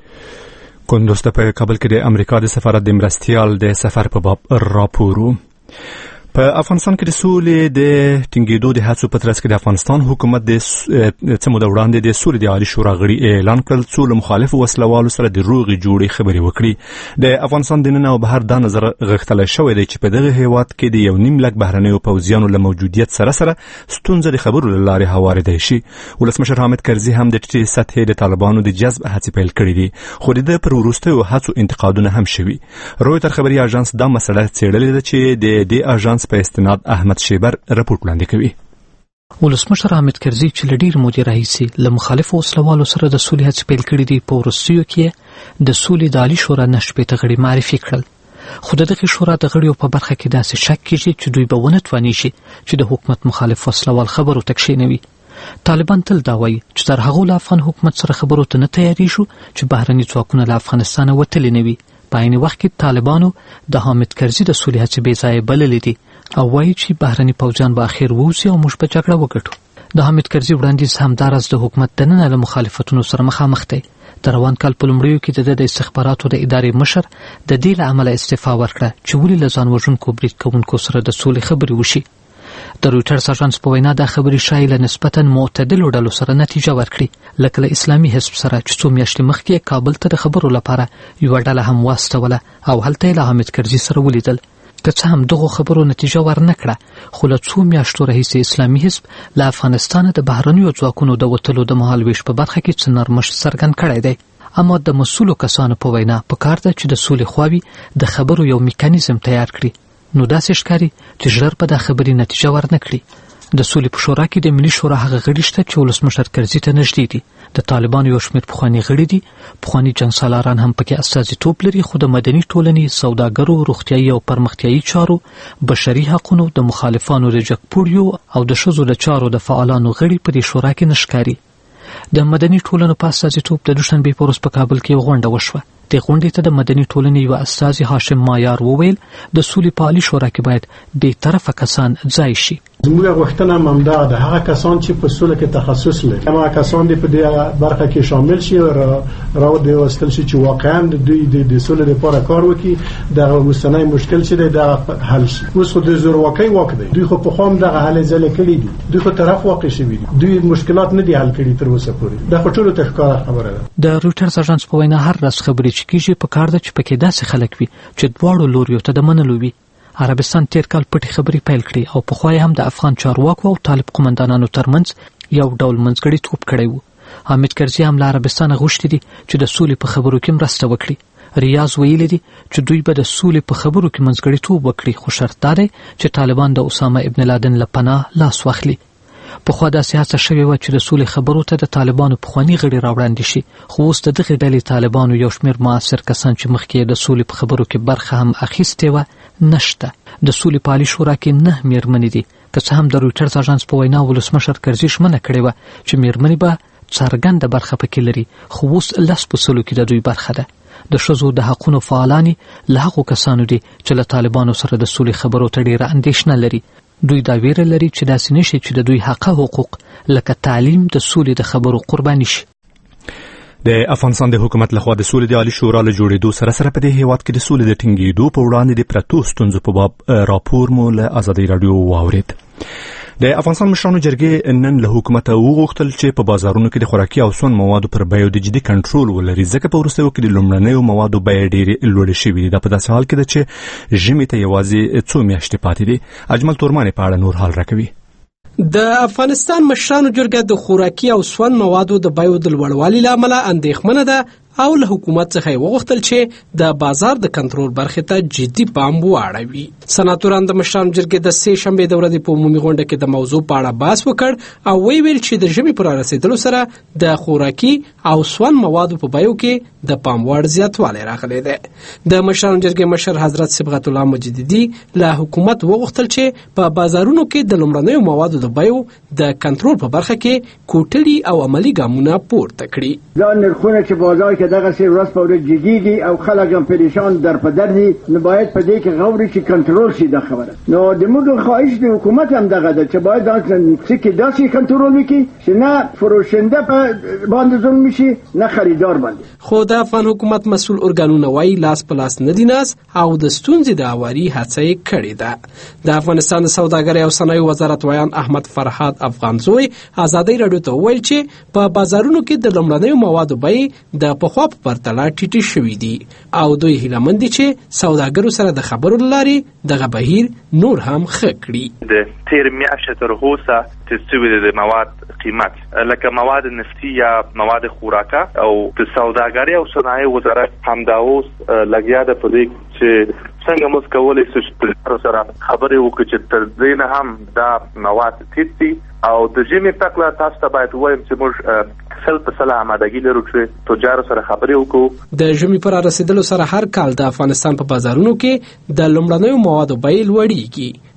کندوز ته په کابل کې د امریکا د سفارت د مرستیال د سفر په باب راپورو. په افغانستان کې د سولې د ټینګېدو د هڅو په ترڅ کې د افغانستان حکومت د څه موده وړاندې د سولې د عالي شورا غړي اعلان کړل څو له مخالفو وسلوالو سره د روغې جوړې خبرې وکړي. د افغانستان دننه او بهر دا نظر غښتلی شوی دی چې په دغه هیواد کې د 1.5 لک بهرنیو پوځیانو له موجودیت سره ستونزه د خبرو له لارې هواردی شي. ولسمشر حامد کرزي هم د ټیټې سطحې د طالبانو د جذب هڅې پیل کړې دي، خو د ده پر وروستیو هڅو انتقادونه هم شوي. رویتر خبري اژانس دا مسله څېړلې ده چې د دې اژانس په استناد احمد شیبر رپورټ وړاندې کوي. ولسمشر حامد کرزي چې له ډېرې مودې راهیسې له مخالفو وسلوالو سره د سولې هڅې پیل کړې دي، په وروستیو کې د سولې د عالي شورا 9 غړي معرفي کړل. خو د دغې شورا د غړیو په برخه کې داسې شک کېږي چې دوی به ونه تواني شي چې د حکومت مخالف وسلوال خبرو ته کښېنوي. طالبان تل دا وایي چې تر هغو له افغان حکومت سره خبرو ته نه تیارېږو چې بهرني ځواکونه له افغانستانه وتلي نه وي. په عین وخت کې طالبانو د حامد کرزي د سولې هڅې بې ځایه بللې دي او وایي چې بهرني پوځیان به اخر ووځي او موږ به جګړه وګټو. د حامد کرزي وړاندیز همدارس د حکومت دننه له مخالفتونو سره مخامخ دی. د روان کال په لومړیو کې د استخباراتو د ادارې مشر د دې له امله استعفا ورکړه چې ولې له ځان وژونکو برید کوونکو سره د سولې خبرې وشي. د رویټرز اژانس په وینا د خبرې شایي له نسبتا معتدلو ډلو سره نتیجه ورکړي، لکه له اسلامي حزب سره چې څو میاشتې مخکې کابل ته د خبرو لپاره یوه ډله هم واستوله او هلته یې له حامد کرزي سره ولیدل. که څه هم دغو خبرو نتیجه ورنکړه، خو له څو میاشتو راهیسې اسلامي حزب له افغانستانه د بهرنیو ځواکونو د وتلو د مهالویش په برخه کې څه نرمښت څرګند کړی دی. اما د مسؤلو کسانو په وینا پکار ده چې د سولې خواوې د خبرو یو میکانیزم تیار کړي. نو داسې ښکاري چې ژر به دا خبرې نتیجه ورنکړي. د سولې په شورا کې د ملي شورا هغه غړي شته چې ولسمشر کرزي ته نږدې دي. د طالبانو یو شمېر پخواني غړي دي. پخواني جنګسالاران هم پکې استازیتوب لري، خو د مدني ټولنې، سوداګرو، روغتیایي او پرمختیایي چارو، بشري حقونو، د مخالفانو د جګپوړیو او د ښځو د چارو د فعالانو غړي په دې شورا کې نه ښکاري. د مدني ټولنو په استازیتوب د دوشنبې په ورځ په کابل کې یوه غونډه وشوه. د غونډې ته د مدني ټولنې یو استازي هاشم مایار وویل د سولې په عالي شورا کې باید بېطرفه کسان ځای شي. زموږ غوښتنه هم همدغه ده، هغه کسان چې په سوله کې تخصص لري هغه کسان دې په دې برخه کې شامل شي او راوړل وستل شي چې واقعا دوی د سولې لپاره کار وکړي، د اوسنۍ مشکل چې د حل شي. اوس خو د زورواکۍ واک دی، دوی خو په خام دغه حل ځل کړي دي، دوی خو طرف واقع شوي دي، دوی مشکلات نه دي حل کړي تر اوسه پورې. دا خو ټولو ته ښکاره خبره ده. د رویټرز اژانس په وینا هر ورځ خبرې چې کیږي په کار ده چې پکې داسې خلک وي چې دواړو لوریو ته د منلو وي. عربستان تیر کال پټې خبرې پیل کړې او پخوا هم د افغان چارواکو او طالب قومندانانو ترمنځ یو ډول منځګړیتوب کړی و. حامد کرزي هم له عربستان غوښتي دي چې د سولې په خبرو کې مرسته وکړي. ریاض ویلي دي چې دوی به د سولې په خبرو کې منځګړیتوب وکړي، خو شرط دا دی چې طالبان د اسامه ابن لادن له پناه لاس واخلي. پخوا داسې هڅه شوې وه چې د سولې خبرو ته د طالبانو پخواني غړي راوړاندې شي، خو اوس د دغې ډلې طالبانو یو شمېر معاصر کسان چې مخکې د سولې په خبرو کې برخه هم اخیستې وه نشته. د سولې په عالي شورا کې 9 میرمنې دي. که څه هم د رویټرز اژانس په وینا ولسمشر کرزي ژمنه کړې وه چې میرمنې به څرګنده برخه پکې لري، خو اوس 10 په سلو کې د دوی برخه ده. د ښځو د حقونو فعالانې له هغو کسانو دي چې له طالبانو سره د سولې خبرو ته ډېره اندېښنه لري. دوی دا ویره لري چې داسې نشي چې د دوی حق حقوق لکه تعلیم د سولې د خبرو قرباني شي. د افغانستان د حکومت لخوا د سولې د عالي شورا له جوړېدو سره سره په دې هیواد کې د سولې د ټینګېدو په وړاندې د پرتو ستونزو په باب راپور مو له ازادۍ راډیو واورېد. د افغانستان مشرانو جرګې نن له حکومت وغوښتل چې په بازارونو کې د خوراکي او سون موادو پر بیو د جدي کنټرول ولري، ځکه په وروستیو کې د لومړنیو موادو بیې ډېرې لوړې شوې دي. دا په داسې حال کې ده چې ژمي ته یوازې څو میاشتې پاتې دي. اجمل تورمانې په اړه نور حال راکوي. د افغانستان مشرانو جرګه د خوراکي او سون موادو د بیو د لوړوالي له امله اندېښمنه ده او له حکومت څخه وغوښتل چې د بازار د کنټرول برخې ته جدي پام واړوي. سناتوران د مشرانو جرګې د سه شنبې د ورځې په عمومي غونډه کې د موضوع په اړه بحث وکړ او ویل چې د ژمي پر رسیدلو سره د خوراکي او سون موادو په بیو کې د پام وړ زیاتوالی راغلی دی. د مشرانو جرګې مشر حضرت صبغت الله مجددي له حکومت وغوښتل چې په بازارونو کې د لومړنیو موادو د بیو د کنټرول په برخه کې کوټلي او عملی ګامونه پورته کړي. دا نرخونه چې بازار کې دغه سي ورځ په ورځ جديږي او خلک هم پریشان در په در دي، نو باید په دې کې غوړي چې کنټرول شي د خبره. نو د موږ خواهش د حکومت هم دغه ده چې باید داسې کنټرول وکړي چې نه فروشنده په باندې ظلم شي نه خریدار باندې. خو د افغان حکومت مسؤل ارګانونه وايي لاس په لاس نه دي ناز او د ستونزې د اواري هڅه یې کړې ده. د افغانستان د سوداګرۍ او صنایعو وزارت ویان احمد فرحات افغانزوی ازادۍ راډیو ته وویل چې په بازارونو کې د لومړنیو موادو بیې د پخوا په پرتله ټیټې شوي دي او دوی هیله دي چې سوداګرو سره د خبرو له لارې دغه بهیر نور هم ښه کړي. د تیر میاشتې تر اوسه چې څه د مواد قیمت لکه مواد نفتي یا مواد خوراکه او د سوداګرۍ او صنایعو وزارت همدا اوس لګیا ده په دې چې څنګه موږ کولی شو چې سره خبرې وکړو چې تر دې نه هم دا مواد ټیټ دي او د ژمي په اړه تاسو ته باید ووایم چې موږ سل آمادګي لرو چې تجارو سره خبرې وکړو. د ژمي پر رسیدلو سره هر کال د افغانستان په بازارونو کې د لومړنیو موادو بیې لوړېږي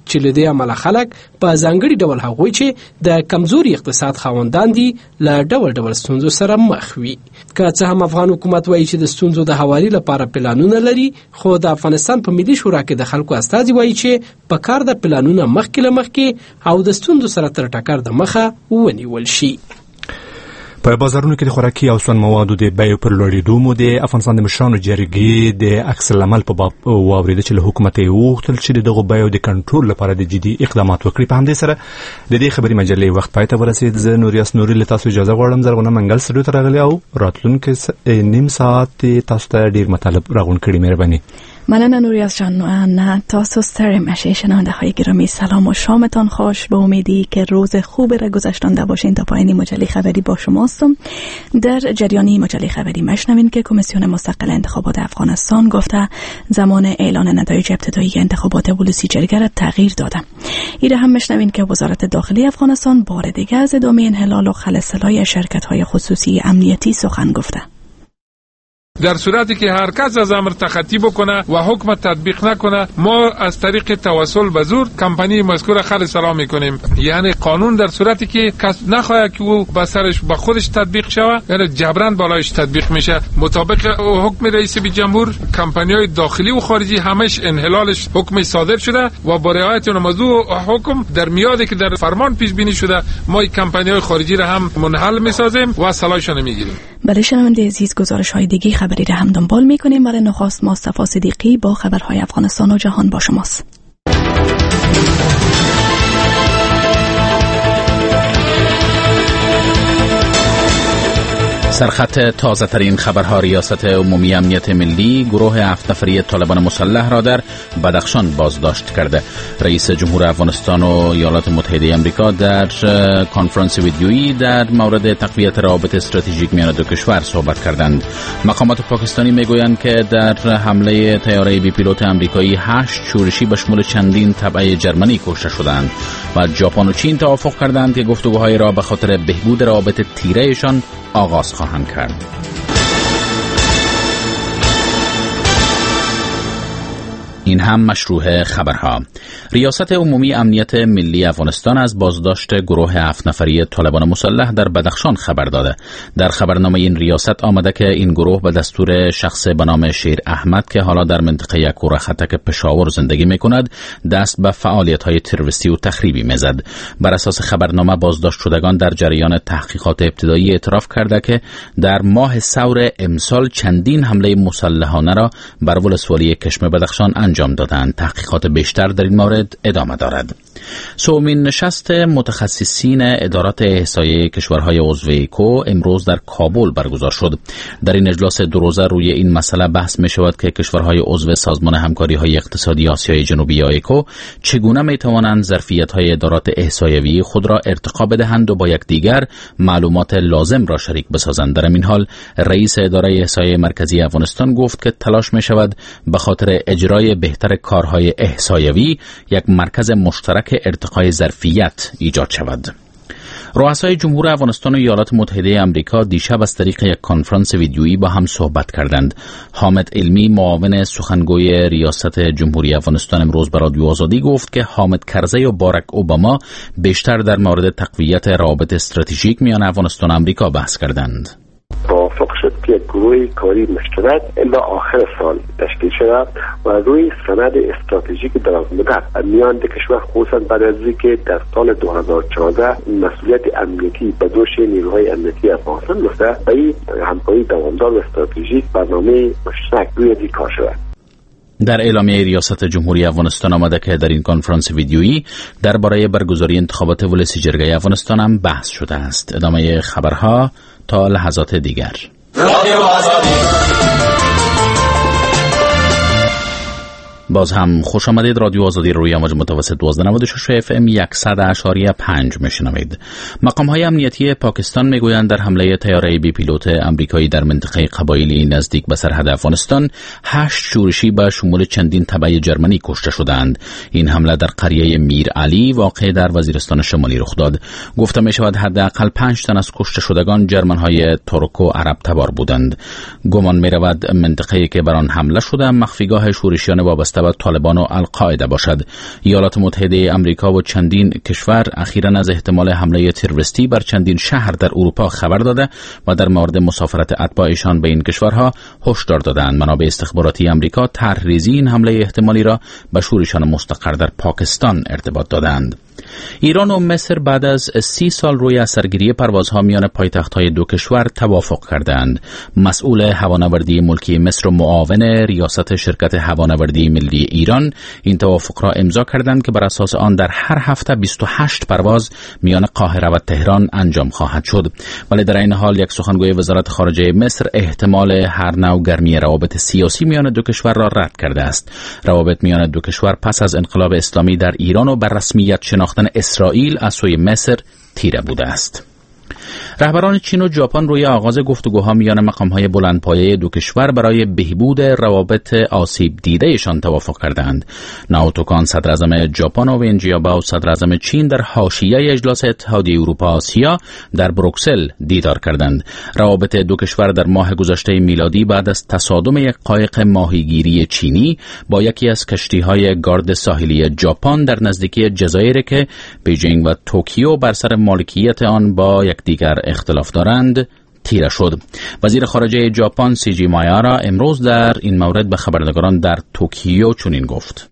چې لدې عمله خلک په ځانګړي ډول هغوی چې د کمزوري اقتصاد خاوندان دي له ډول ستونزو سره مخ وي. که څه هم افغان حکومت وایي چې د ستونزو د حوالي لپاره پلانونه لري، خو د افغانستان په ملي شورا کې د خلکو استازي وایي چې په کار د پلانونه مخکې او د ستونزو سره تر ټکر د مخه ونیول شي. په بازارونو کې د خوراکي او سون موادو د بیو پر لوړېدو مو د افغانستان د مشرانو جرګې د عکس العمل په باب واورېده چې له حکومت یې وغوښتل چې دغه بیو د کنټرول لپاره د جدي اقدامات وکړي. په همدې سره د دې خبري مجلې وخت پای ته ورسېد. زه نوریاس نوري له تاسو اجازه غواړم. زرغونه منګل سټوډیو ته راغلی او راتلونکي نیم ساعت تاسو ته ډیر مطالب راغون کړي. مهرباني. مننه نوریاس جان. نه تاسو ستړي مشید. شنونده‌های گرامی سلام و شامتان خوش. به امیدی که روز خوبی را گذشتانده باشین. تا پایان مجله خبری با شماستم. در جریان مجله خبری مشنوین که کمیسیون مستقل انتخابات افغانستان گفته زمان اعلان نتایج ابتدایی انتخابات ولسی جرگه را تغییر داده. ایره هم مشنوین که وزارت داخلی افغانستان بار دیگر از ادامه انحلال و خلسلای شرکت‌های خصوصی امنیتی سخن گفته. در صورتی که هر کس از امر تخطی بکنه و حکم تطبیق نکنه، ما از طریق توسل به زور کمپانی مذکور خلع سلام میکنیم. یعنی قانون در صورتی که کس نخواهد که او به سرش به خودش تطبیق شود، یعنی جبران بالایش تطبیق میشه. مطابق حکم رئیس جمهور، کمپانی‌های داخلی و خارجی همش انحلالش حکم صادر شده و با رعایت اون موضوع حکم در میادی که در فرمان پیش بینی شده، ما کمپانی‌های خارجی را هم منحل میسازیم و صلاحشون میگیریم. بله شنونده عزیز، گزارش‌های دیگه خبری را هم دنبال می‌کنیم. ولی نخست مصطفی صدیقی با خبرهای افغانستان و جهان با شماست. سرخط تازه ترین خبرها. ریاست عمومی امنیت ملی گروه 7 نفری طالبان مسلح را در بدخشان بازداشت کرده. رئیس جمهور افغانستان و ایالات متحده آمریکا در کنفرانس ویدیویی در مورد تقویت روابط استراتژیک میان دو کشور صحبت کردند. مقامات پاکستانی میگویند که در حمله طیاره بی پیلوت آمریکایی 8 شورشی به شمول چندین تبع جرمنی کشته شدند و ژاپن و چین توافق کردند که گفتگوهای را به خاطر بهبود روابط تیره‌شان آغاز خواهند کرد. این هم مشروع خبرها. ریاست عمومی امنیت ملی افغانستان از بازداشت گروه 7 نفری طالبان مسلح در بدخشان خبر داده. در خبرنامه این ریاست آمده که این گروه به دستور شخص به نام شیر احمد که حالا در منطقه کوره خطک پشاور زندگی می‌کند، دست به فعالیت‌های تروریستی و تخریبی می‌زد. بر اساس خبرنامه بازداشت شدگان در جریان تحقیقات ابتدایی اعتراف کرده که در ماه ثور امسال چندین حمله مسلحانه را بر ولسوالی کشم بدخشان انجام دادند. تحقیقات بیشتر در این مورد ادامه دارد. سومین نشست متخصصین ادارات احصایه کشورهای عضو ایکو امروز در کابل برگزار شد. در این اجلاس دو روزه روی این مسئله بحث می شود که کشورهای عضو سازمان همکاری‌های اقتصادی آسیای جنوبی یا ایکو چگونه می توانند ظرفیت‌های ادارات احصایوی خود را ارتقا بدهند و با یکدیگر معلومات لازم را شریک بسازند. در این حال رئیس اداره احصایه مرکزی افغانستان گفت که تلاش می شود به خاطر اجرای بهتر کارهای احصایوی یک مرکز مشترک ارتقای ظرفیت ایجاد شود. رؤسای جمهور افغانستان و ایالات متحده آمریکا دیشب از طریق یک کنفرانس ویدیویی با هم صحبت کردند. حامد علمی معاون سخنگوی ریاست جمهوری افغانستان امروز به رادیو آزادی گفت که حامد کرزی و باراک اوباما بیشتر در مورد تقویت روابط استراتژیک میان افغانستان و آمریکا بحث کردند. توافق شد که یک گروه کاری مشترک الا آخر سال تشکیل شود و روی سند استراتژیک درازمدت میان دو کشور، خصوصا بعد از اینکه در سال 2014 مسئولیت امنیتی به دوش نیروهای امنیتی افغانستان گفته به این همکاری دوامدار و استراتژیک برنامه مشترک روی این کار شود. در اعلامیه ریاست جمهوری افغانستان آمده که در این کنفرانس ویدیویی درباره برگزاری انتخابات ولسی جرگه افغانستان هم بحث شده است. ادامه خبرها تا لحظات دیگر. باز هم خوش آمدید. رادیو آزادی روی امواج متوسط 1296 اف ام 100.5 میشنوید. مقام‌های امنیتی پاکستان میگویند در حمله طیاره بی پیلوت آمریکایی در منطقه قبایلی نزدیک به سرحد افغانستان 8 شورشی به شمول چندین تبع جرمنی کشته شدند. این حمله در قریه میر علی واقع در وزیرستان شمالی رخ داد. گفته می شود حداقل 5 تن از کشته شدگان جرمن‌های ترک و عرب تبار بودند. گمان می رود منطقه‌ای که بر آن حمله شده مخفیگاه شورشیان وابسته مرتبط طالبان و القاعده باشد. ایالات متحده آمریکا و چندین کشور اخیراً از احتمال حمله تروریستی بر چندین شهر در اروپا خبر داده و در مورد مسافرت اتباعشان به این کشورها هشدار دادند. منابع استخباراتی آمریکا طرحریزی این حمله احتمالی را به شورشان مستقر در پاکستان ارتباط دادند. ایران و مصر بعد از 30 سال روی اثرگیری پروازها میان پایتخت‌های دو کشور توافق کردند. مسئول هوانوردی ملکی مصر و معاون ریاست شرکت هوانوردی ملی ایران این توافق را امضا کردند که بر اساس آن در هر هفته 28 پرواز میان قاهره و تهران انجام خواهد شد. ولی در این حال یک سخنگوی وزارت خارجه مصر احتمال هر نوع گرمی روابط سیاسی میان دو کشور را رد کرده است. روابط میان دو کشور پس از انقلاب اسلامی در ایران و بر رسمیت شناختن اسرائیل از سوی مصر تیره بوده است. رهبران چین و ژاپن روی آغاز گفتگوها میان مقام‌های بلندپایه دو کشور برای بهبود روابط آسیب دیده‌شان توافق کردند. ناوتو کان صدر اعظم ژاپن و ون جیابائو صدر اعظم چین در حاشیه اجلاس اتحادیه اروپا آسیا در بروکسل دیدار کردند. روابط دو کشور در ماه گذشته میلادی بعد از تصادم یک قایق ماهیگیری چینی با یکی از کشتی‌های گارد ساحلی ژاپن در نزدیکی جزایری که بیجینگ و توکیو بر سر مالکیت آن با یکدیگر اختلاف دارند تیره شد. وزیر خارجه ژاپن سیجی مایارا امروز در این مورد به خبرنگاران در توکیو چنین گفت: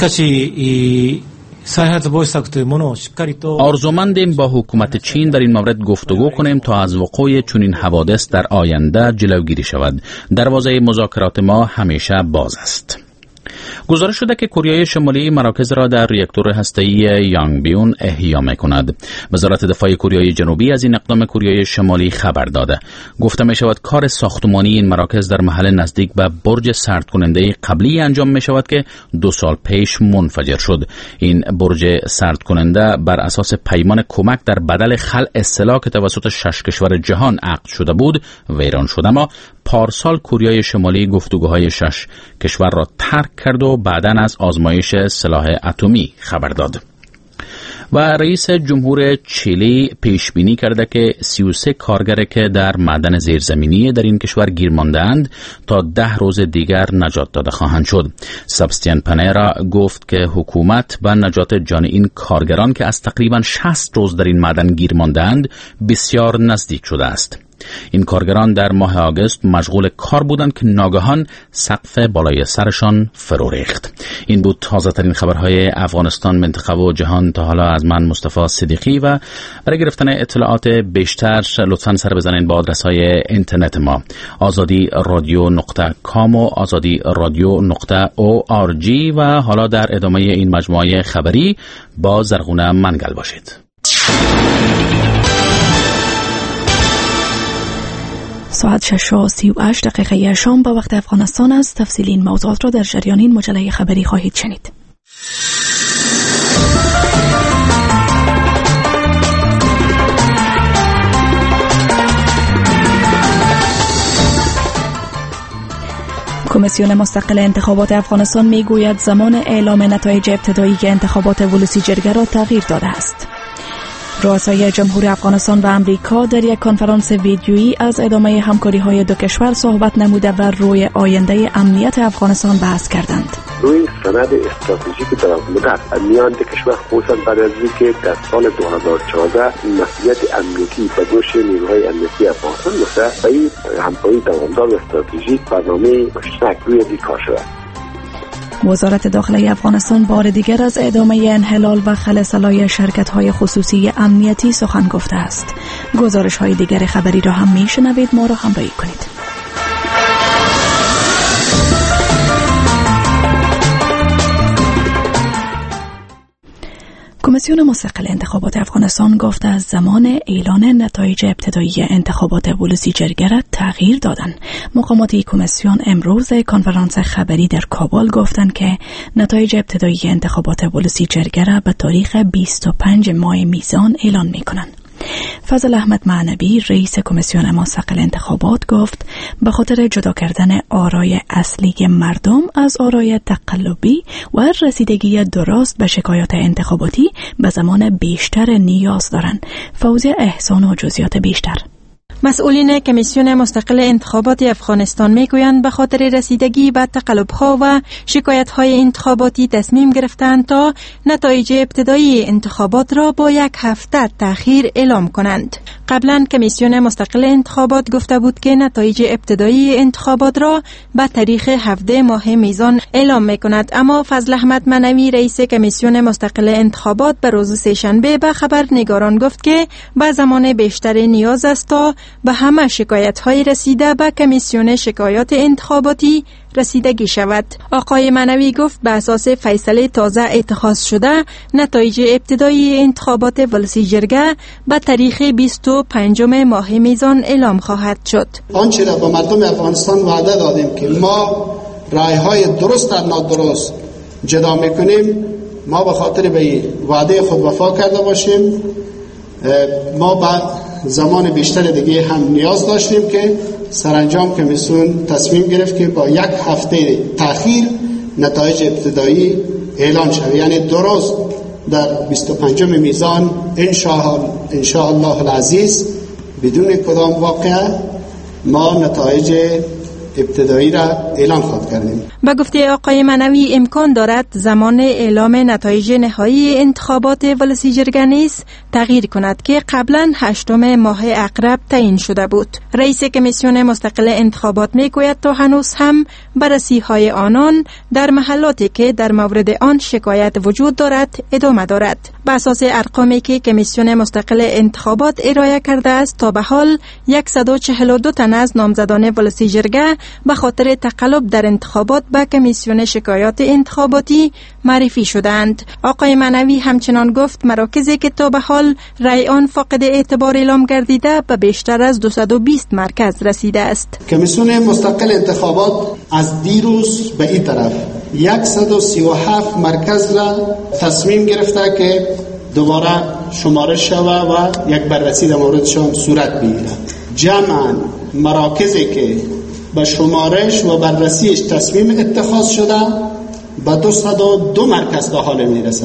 آرزومندیم با حکومت چین در این مورد گفتگو کنیم تا از وقوع چنین حوادث در آینده جلوگیری شود. دروازه مذاکرات ما همیشه باز است. گزارش شده که کره شمالی مراکز را در راکتور هسته‌ای یانگبیون احیا می‌کند. وزارت دفاع کره جنوبی از این اقدام کره شمالی خبر داده. گفته می‌شود کار ساختمانی این مراکز در محل نزدیک به برج سردکننده قبلی انجام می‌شود که 2 سال پیش منفجر شد. این برج سردکننده بر اساس پیمان کمک در بدل خلع سلاح که توسط 6 کشور جهان عقد شده بود ویران شد، اما پارسال کره شمالی گفتگوهای 6 کشور را ترک کرد و بعداً از آزمایش سلاح اتمی خبر داد. و رئیس جمهور چیلی پیش بینی کرده که 33 کارگر که در معدن زیرزمینی در این کشور گیر مانده‌اند تا 10 روز دیگر نجات داده خواهند شد. سبستیان پنیرا گفت که حکومت به نجات جان این کارگران که از تقریباً 60 روز در این معدن گیر مانده‌اند بسیار نزدیک شده است. این کارگران در ماه آگوست مشغول کار بودند که ناگهان سقف بالای سرشان فرو ریخت. این بود تازه ترین خبرهای افغانستان، منطقه و جهان تا حالا از من مصطفی صدیقی. و برای گرفتن اطلاعات بیشتر لطفاً سر بزنید با آدرس‌های اینترنت ما azadi.radio.com و azadi.radio.org. و حالا در ادامه این مجموعه خبری با زرغونه منگل باشید. ساعت 6:38 شام به وقت افغانستان است. تفصیل این موضوعات را در جریان این مجله خبری خواهید شنید. کمیسیون مستقل انتخابات افغانستان میگوید زمان اعلام نتایج ابتدایی انتخابات ولوسی جرگه را تغییر داده است. رؤسای جمهوری افغانستان و امریکا در یک کنفرانس ویدیویی از ادامه همکاری‌های دو کشور صحبت نموده و روی آینده امنیت افغانستان بحث کردند. روی سند استراتژیک درآمد میان دو کشور خصوصا بعد از اینکه در سال 2014 مسئولیت امنیتی به دوش نیروهای امنیتی افغانستان و این همکاری دوامدار و استراتژیک برنامه مشترک روی این کار شده. وزارت داخله افغانستان بار دیگر از ادامه انحلال و خلسلای شرکت‌های خصوصی امنیتی سخن گفته است. گزارش‌های دیگر خبری را هم می‌شنوید، ما را همراهی کنید. کمیسیون مستقل انتخابات افغانستان گفته از زمان اعلان نتایج ابتدایی انتخابات ولوسی جرگه را تغییر دادن. مقامات کمیسیون امروز کنفرانس خبری در کابل گفتند که نتایج ابتدایی انتخابات ولوسی جرگه را به تاریخ 25 ماه میزان اعلان می‌کنند. فضل احمد معنوی رئیس کمیسیون مستقل انتخابات گفت به خاطر جدا کردن آرای اصلی مردم از آرای تقلبی و رسیدگی درست به شکایات انتخاباتی به زمان بیشتر نیاز دارند. فوزیه احسان و جزئیات بیشتر. مسئولین کمیسیون مستقل انتخابات افغانستان میگویند به خاطر رسیدگی به تقلب‌ها و شکایت‌های انتخاباتی تصمیم گرفتند تا نتایج ابتدایی انتخابات را با 1 هفته تأخیر اعلام کنند. قبلا کمیسیون مستقل انتخابات گفته بود که نتایج ابتدایی انتخابات را به تاریخ 17 ماه میزان اعلام می‌کند، اما فضل احمد منوی رئیس کمیسیون مستقل انتخابات به روز سه‌شنبه به خبرنگاران گفت که به زمان بیشتر نیاز است تا به همه شکایت‌های رسیده به کمیسیون شکایات انتخاباتی رسیدگی شود. آقای منوی گفت به اساس فیصله تازه اتخاذ شده نتایج ابتدایی انتخابات ولسی جرگه به تاریخ 25 ماه میزان اعلام خواهد شد. آنچه را به مردم افغانستان وعده دادیم که ما رای‌های درست و نادرست جدا میکنیم، ما به خاطر به وعده خود وفا کرده باشیم. ما به زمان بیشتر دیگه هم نیاز داشتیم که سرانجام کمیسیون تصمیم گرفت که با 1 هفته تأخیر نتایج ابتدایی اعلان شود، یعنی درست در 25 میزان انشاءالله العزیز بدون کدام واقعه ما نتایج ابتدایی را اعلام خواهد کردیم. با گفته آقای منوی امکان دارد زمان اعلام نتایج نهایی انتخابات ولسی جرگه نیز تغییر کند که قبلا 8 ماه عقرب تعیین شده بود. رئیس کمیسیون مستقل انتخابات میگوید تا هنوز هم بررسی‌های آنان در محلاتی که در مورد آن شکایت وجود دارد ادامه دارد. بر اساس ارقامی که کمیسیون مستقل انتخابات ارائه کرده است تا به حال 142 تن از نامزدان ولسی جرگه به خاطر تقلب در انتخابات به کمیسیون شکایات انتخاباتی معرفی شدند. آقای منوی همچنان گفت مراکزی که تا به حال رای آن فاقد اعتبار اعلام گردیده به بیشتر از 220 مرکز رسیده است. کمیسیون مستقل انتخابات از دیروز به این طرف 137 مرکز را تصمیم گرفته که دوباره شمارش شود و یک بررسی در موردشان صورت بگیرد. جمعاً مراکزی که به شمارش و بررسیش تصمیم اتخاذ شده به 202 مرکز تا حال میرسه.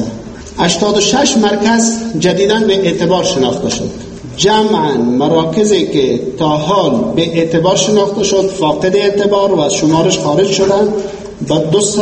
86 مرکز جدیداً به اعتبار شناخته شد. جمعاً مراکزی که تا حال به اعتبار شناخته شد فاقد اعتبار و از شمارش خارج شدن با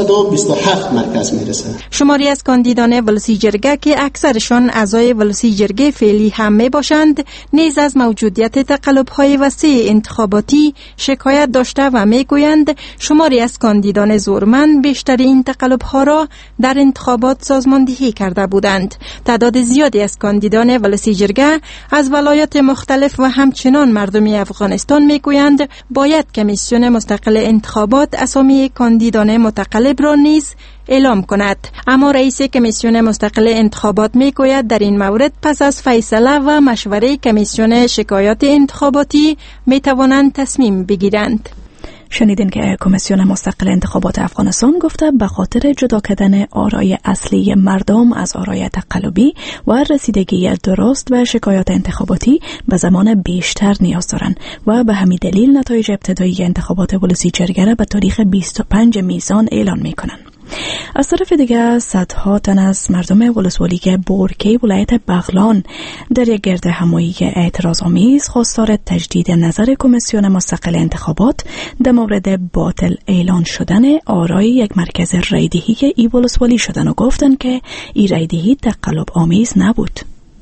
227 مرکز میرسه. شماری از کاندیدان ولسی جرگه که اکثرشان اعضای ولسی جرگه فعلی هم می باشند نیز از موجودیت تقلب‌های وسیع انتخاباتی شکایت داشته و می گویند شماری از کاندیدان زورمند بیشتر این تقلب‌ها را در انتخابات سازماندهی کرده بودند. تعداد زیادی از کاندیدان ولسی جرگه از ولایات مختلف و همچنان مردمی افغانستان می گویند باید کمیسیون مستقل انتخابات اسامی کاندیدان متقلب را نیز اعلام کند. اما رئیس کمیسیون مستقل انتخابات می گوید در این مورد پس از فیصله و مشوره کمیسیون شکایات انتخاباتی می توانند تصمیم بگیرند. شنیدین که کمیسیون مستقل انتخابات افغانستان گفته به خاطر جدا کردن آرای اصلی مردم از آرای تقلبی و رسیدگی درست به شکایات انتخاباتی به زمان بیشتر نیاز دارند و به همین دلیل نتایج ابتدایی انتخابات ولسی جرگه به تاریخ 25 میزان اعلان میکنند. از طرف دیگر صدها تن از مردم ولسوالی بورکی ولایت بغلان در یک گرد همایی اعتراض‌آمیز خواستار تجدید نظر کمیسیون مستقل انتخابات در مورد باطل اعلان شدن آرای یک مرکز رایدهی ای ولسوالی شدن و گفتند که این رایدهی تقلب آمیز نبود.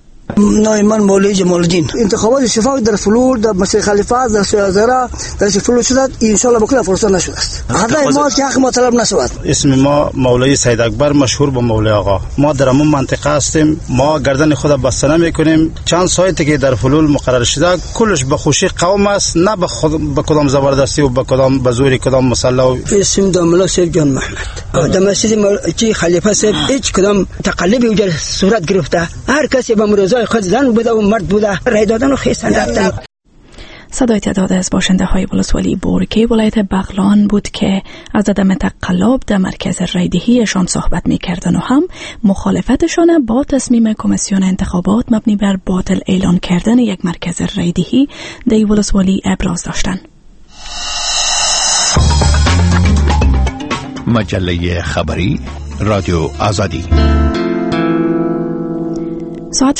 نایمان مولوی جمال الدین انتخابات شفاف در فلور در مسجد خلیفه در سیازره در فلور شد ان شاء الله بکل فرصت نشد است. هر ما که حق ما طلب نشود. اسم ما مولوی سید اکبر مشهور به مولوی آقا. ما در همون منطقه هستیم. ما گردن خود بسته نمیکنیم. چند سایتی که در فلور مقرر شده کلش به خوشی قوم است، نه به کدام زبردستی و به کدام به زور کدام مسئله. اسم داملا سید جان محمد در مسجد خلیفه صاحب هیچ کدام تقلبی وجود صورت گرفته. هر کسی به مرزای خود زن بوده و مرد بوده رای دادن و خیستن رفتن. صدای تعداد از باشنده های ولسوالی بورکی ولایت بغلان بود که از عدم تقلب در مرکز رایدهیشان صحبت می کردن و هم مخالفتشان با تصمیم کمیسیون انتخابات مبنی بر باطل اعلان کردن یک مرکز رایدهی در ولسوالی ابراز داشتند. مجله خبری رادیو آزادی. ساعت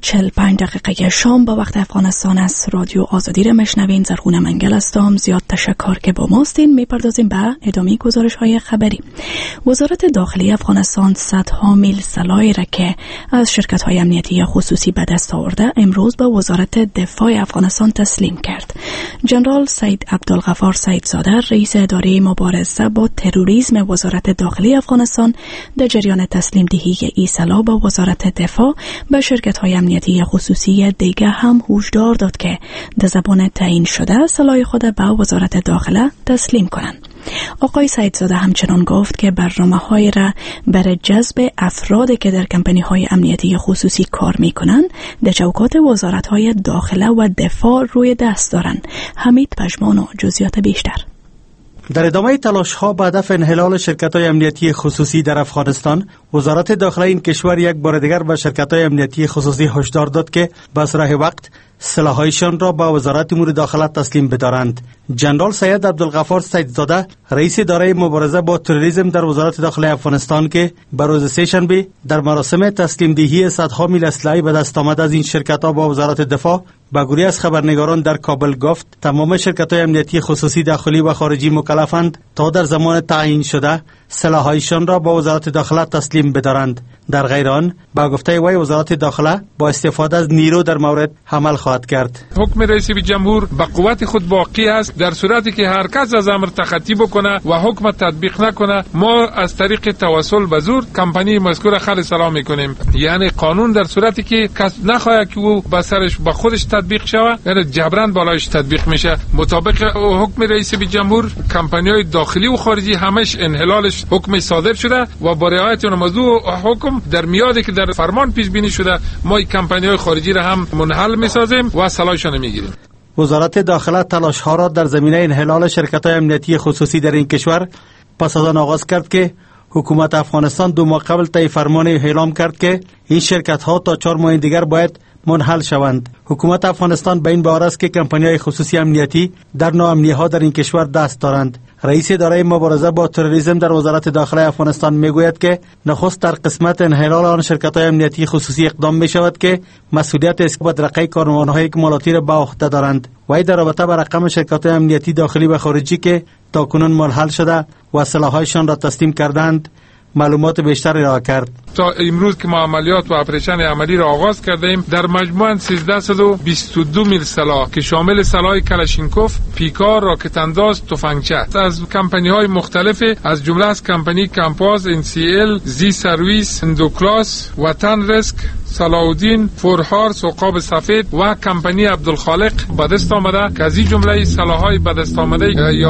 6:45 شام با وقت افغانستان از رادیو آزادی را مشنوین. زرغونه منگل هستم. زیاد تشکر که با ماستین. میپردازیم به ادامه گزارش های خبری. وزارت داخلی افغانستان صدها میل سلاحی را که از شرکت های امنیتی خصوصی به دست آورده امروز به وزارت دفاع افغانستان تسلیم کرد. جنرال سید عبدالغفار سیدزاده رئیس اداره مبارزه با تروریسم وزارت داخلی افغانستان در جریان تسلیم دهی این سلاح به وزارت دفاع به شرکت‌های امنیتی خصوصی دیگه هم هشدار داد که در زبان تعیین شده سلاح خود به وزارت داخله تسلیم کنند. آقای سیدزاده همچنان گفت که برنامه‌های را برای جذب افرادی که در کمپانی‌های امنیتی خصوصی کار می‌کنند در چوکات وزارت‌های داخله و دفاع روی دست دارند. حمید پژمان و جزئیات بیشتر. در ادامه تلاش‌ها به هدف انحلال شرکت‌های امنیتی خصوصی در افغانستان، وزارت داخله این کشور یک بار دیگر به شرکت‌های امنیتی خصوصی هشدار داد که به اسرع وقت سلاح‌هایشان را به وزارت امور داخله تسلیم بدارند. جنرال سید عبدالغفار سیدزاده رئیس اداره مبارزه با تروریسم در وزارت داخله افغانستان که به روز سه‌شنبه در مراسم تسلیم دهی صدها میل اسلحه به دست آمد از این شرکت‌ها با وزارت دفاع با گروهی از خبرنگاران در کابل گفت تمام شرکت‌های امنیتی خصوصی داخلی و خارجی مکلفند تا در زمان تعیین شده سلاح‌هایشان را با وزارت داخله تسلیم بدارند. در غیر آن با گفته وی وزارت داخله با استفاده از نیرو در مورد عمل خواهد کرد. حکم رئیس جمهور به قوت خود باقی است. در صورتی که هر کس از امر تخطی بکنه و حکم تطبیق نکنه ما از طریق توسل به زور کمپانی مذکور خلع سلاح میکنیم. یعنی قانون در صورتی که کس نخواهد که او به سرش به خودش تطبیق شود یعنی جبران بالایش تطبیق میشه. مطابق حکم رئیس جمهور کمپانی‌های داخلی و خارجی همش انحلالش حکم صادر شده و با رعایت موضوع حکم در میادی که در فرمان پیش بینی شده ما کمپانی‌های خارجی را هم منحل میسازیم و سلاحشان میگیریم. وزارت داخله تلاش‌ها را در زمینه انحلال شرکت‌های امنیتی خصوصی در این کشور پس از آن آغاز کرد که حکومت افغانستان 2 ماه قبل طی فرمان اعلام کرد که این شرکت‌ها تا 4 ماه دیگر باید منحل شوند. حکومت افغانستان به این باور است که کمپانی‌های خصوصی امنیتی در ناامنی‌ها در این کشور دست دارند. رئیس اداره مبارزه با تروریسم در وزارت داخله افغانستان میگوید که نخست در قسمت انحلال آن شرکت‌های امنیتی خصوصی اقدام می‌شود که مسئولیت بدرقه کاروان‌های اکمالاتی را به عهده دارند. وی در رابطه با رقم شرکت‌های امنیتی داخلی و خارجی که تاکنون منحل شده و سلاح‌هایشان را تسلیم کردند معلومات بیشتری را کرد. تا امروز که ما عملیات و اپریشن عملی را آغاز کردیم در مجموع 1322 میل سلاح که شامل سلاح کلاشینکوف، پیکار، راکت انداز، تفنگچه از کمپانی‌های مختلف از جمله از کمپانی کمپاس، NCL، زی سرویس، اندوکلاس، وطن ریسک، صلاح‌الدین، فورهارس، عقاب سفید و کمپانی عبدالخالق به دست آمده که از این جمله سلاح‌های به دست آمده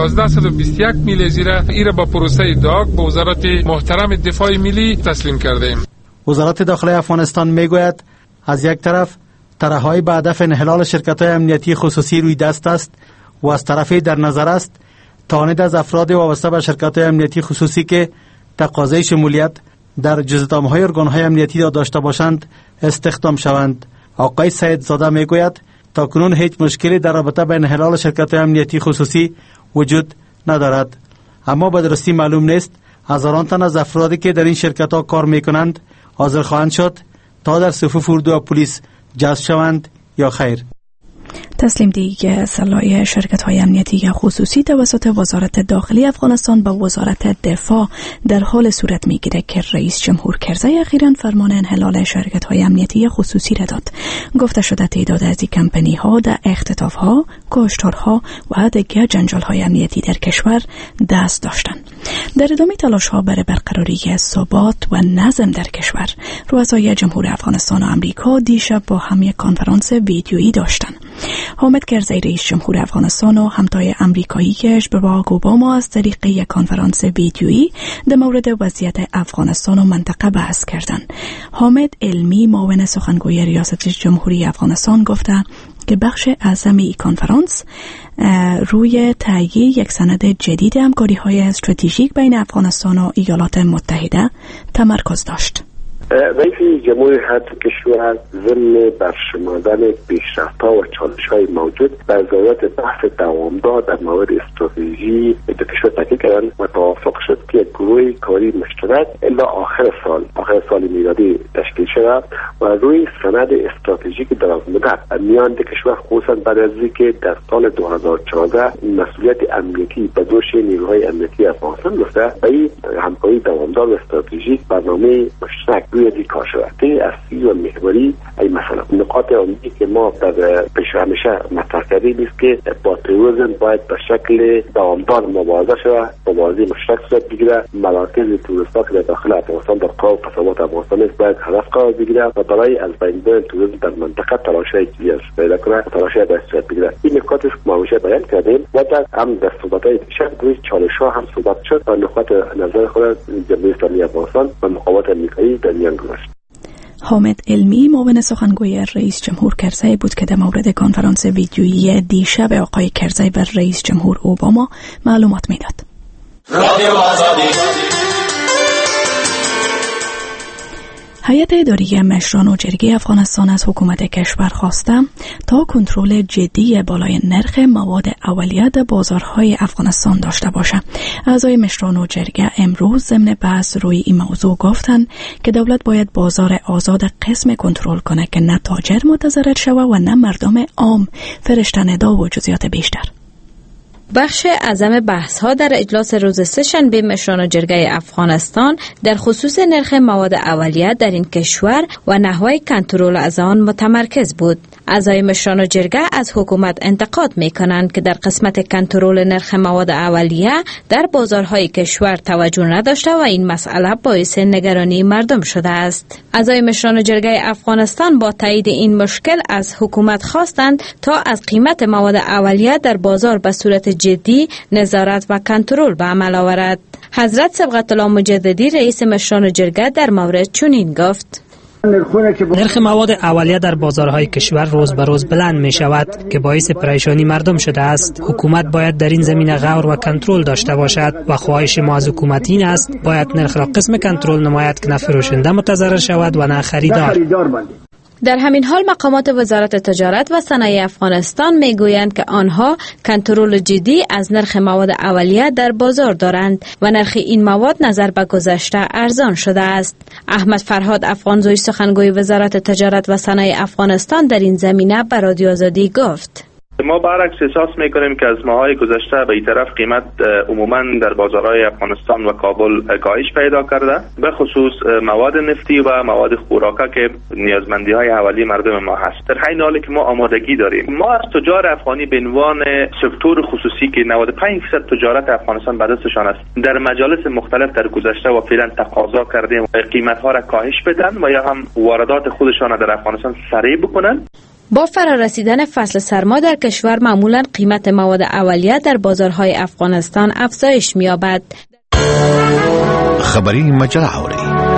1121 میل زیره ایره با پروسه داگ به وزارت محترم دفاع ملی تسلیم کرده. وزارت داخله افغانستان میگوید از یک طرف طرح‌های به هدف انحلال شرکت‌های امنیتی خصوصی روی دست است و از طرفی در نظر است تانید از افراد وابسته به شرکت‌های امنیتی خصوصی که تقاضای شمولیت در جزئیات‌های ارگان‌های امنیتی را داشته باشند استخدام شوند. آقای سیدزاده میگوید تاکنون هیچ مشکلی در رابطه با انحلال شرکت‌های امنیتی خصوصی وجود ندارد، اما به درستی معلوم نیست هزاران تن از افرادی که در این شرکت‌ها کار می‌کنند حاضر خواهند شد تا در صفوف اردو و پلیس جذب شوند یا خیر. تسلیم دهی سلاح شرکت‌های امنیتی خصوصی توسط وزارت داخلی افغانستان به وزارت دفاع در حال صورت می‌گیرد که رئیس جمهور کرزی اخیراً فرمان انحلال شرکت‌های امنیتی خصوصی را داد. گفته شده تعداد از این کمپانی‌ها در اختطاف‌ها، کشتارها و دیگر جنجال‌های امنیتی در کشور دست داشتند. در ادامه تلاش‌ها برای برقراری ثبات و نظم در کشور، رؤسای جمهور افغانستان و آمریکا دیشب با هم یک کنفرانس ویدیویی داشتند. حامد کرزی رئیس جمهور افغانستان و همتای آمریکاییش باراک اوباما از طریق یک کنفرانس ویدیویی در مورد وضعیت افغانستان و منطقه بحث کردند. حامد علمی معاون سخنگوی ریاست جمهوری افغانستان گفته که بخش اعظم این کنفرانس روی تهیه یک سند جدید همکاری‌های استراتژیک بین افغانستان و ایالات متحده تمرکز داشت. رئیس جمهور هر کشور ضمن برشمردن پیشرفت‌ها و چالش‌های موجود بر ضرورت بحث دوامدار در مورد استراتژی دو کشور تاکید کردند و توافق شد که یک گروه کاری مشترک الا آخر سال میلادی تشکیل شود و روی سند استراتژیک درازمدت میان دو کشور، خصوصا بعد از اینکه در سال 2014 مسئولیت امنیتی به دوش نیروهای امنیتی افغانستان گفته و این همکاری دوامدار و استراتژیک برنامه مشترک روی این کار شده. این اصلی و محوری این مسئله نقاط عمدی که ما در پیش همیشه مطرح کردیم است که با تروریسم باید به شکل دوامدار مبارزه شود، مبارزه مشترک صورت بگیره، مراکز توریستا که در داخل افغانستان در قاب و ثبات افغانستان است باید هدف قرار بگیره و برای از بین بردن توریسم در منطقه تلاش‌های جدی پیدا کنه، تلاش‌های باید صورت بگیره. این نکات است که ما همیشه بیان کردیم و در هم در صحبت‌های پیشین روی چالش‌ها هم صحبت شد و نقاط نظر خود جمهوری اسلامی افغانستان و مقاومت امریکایی در میان گذاشت. حامد علمی معاون سخنگوی رئیس جمهور کرزی بود که در مورد کنفرانس ویدیویی دیشب آقای کرزی و رئیس جمهور اوباما معلومات میداد. هیئت اداری مشران و جرگه افغانستان از حکومت کشور خواسته تا کنترل جدی بالای نرخ مواد اولیه در بازارهای افغانستان داشته باشد. اعضای مشران و جرگه امروز ضمن بحث روی این موضوع گفتند که دولت باید بازار آزاد قسم کنترل کنه که نه تاجر متضرر شود و نه مردم عام فرشته‌ندا و جزئیات بیشتر. بخش اعظم بحث‌ها در اجلاس روز سه‌شنبه مشران و جرگه افغانستان در خصوص نرخ مواد اولیه در این کشور و نحوه کنترل از آن متمرکز بود. اعضای مشران و جرگه از حکومت انتقاد می‌کنند که در قسمت کنترل نرخ مواد اولیه در بازارهای کشور توجه نداشته و این مسئله باعث نگرانی مردم شده است. اعضای مشران و جرگه افغانستان با تایید این مشکل از حکومت خواستند تا از قیمت مواد اولیه در بازار به صورت جدی نظارت و کنترل به عمل آورد. حضرت صبغت الله مجددی رئیس مشران و جرگه در مورد چنین گفت: نرخ مواد اولیه در بازارهای کشور روز به روز بلند می شود که باعث پریشانی مردم شده است. حکومت باید در این زمینه غور و کنترل داشته باشد و خواهش ما از حکومت این است باید نرخ را قسم کنترل نماید که نه فروشنده متضرر شود و نه خریدار. در همین حال مقامات وزارت تجارت و صنایع افغانستان میگویند که آنها کنترل جدی از نرخ مواد اولیه در بازار دارند و نرخ این مواد نظر به گذشته ارزان شده است. احمد فرهاد افغانزوی سخنگوی وزارت تجارت و صنایع افغانستان در این زمینه به رادیو آزادی گفت: ما برعکس احساس میکنیم که از ماهای گذشته به این طرف قیمت عموما در بازارهای افغانستان و کابل کاهش پیدا کرده، به خصوص مواد نفتی و مواد خوراکه که نیازمندی های اولیه مردم ما هست. در حین حالی که ما آمادگی داریم، ما از تجار افغانی به عنوان سکتور خصوصی که 95% تجارت افغانستان به دستشان است، در مجالس مختلف در گذشته و فعلا تقاضا کردیم قیمت ها را کاهش بدن و یا هم واردات خودشان را در افغانستان سریع بکنن. با فرارسیدن فصل سرما در کشور معمولاً قیمت مواد اولیه در بازارهای افغانستان افزایش می‌یابد. خبری مجله اوری.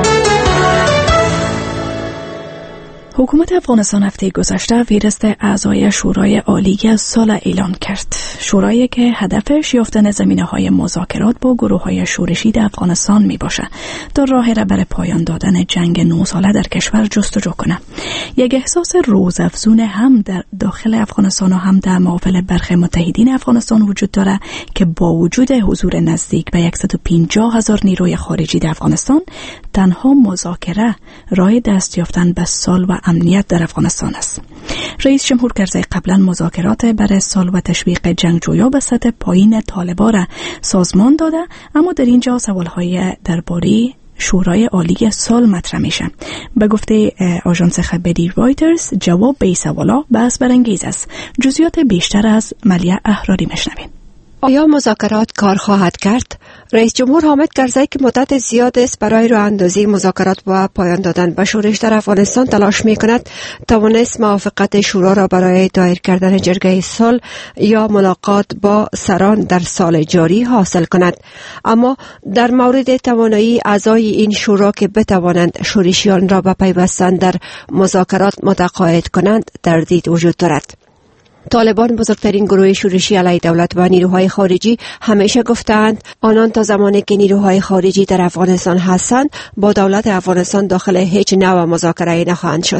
حکومت افغانستان هفته گذشته فهرست اعضای شورای عالی سال اعلان کرد. شورایی که هدفش یافتن زمینه‌های مذاکرات با گروه‌های شورشی در افغانستان میباشه تا راه را برای پایان دادن جنگ 9 ساله در کشور جستجو کنه. یک احساس روزافزون هم در داخل افغانستان و هم در محافل برخی متحدین افغانستان وجود داره که با وجود حضور نزدیک به 150,000 نیروی خارجی در افغانستان، تنها مذاکره راه دست یافتن به صلح و امنیت در افغانستان است. رئیس جمهور کرزی قبلا مذاکرات برای صلح و تشویق جنگجویان به سطح پایین طالبان را سازمان داده، اما در اینجا سوالهای درباره شورای عالی صلح مطرح میشه. به گفته آژانس خبری رایترز، جواب به این سوالا بحث برانگیز است. جزئیات بیشتر از ملیه احراری میشنویم. آیا مذاکرات کار خواهد کرد؟ رئیس جمهور حامد کرزی که مدت زیاد است برای راه اندازی مذاکرات و پایان دادن به شورش در افغانستان تلاش می کند، توانست موافقت شورا را برای دایر کردن جرگه صلح یا ملاقات با سران در سال جاری حاصل کند. اما در مورد توانایی اعضای این شورا که بتوانند شورشیان را به پیوستن در مذاکرات متقاعد کنند تردید وجود دارد. طالبان، بزرگترین گروه شورشی علیه دولت و نیروهای خارجی، همیشه گفتند آنان تا زمانی که نیروهای خارجی در افغانستان هستند با دولت افغانستان داخل هیچ نوع مذاکره نخواهند شد.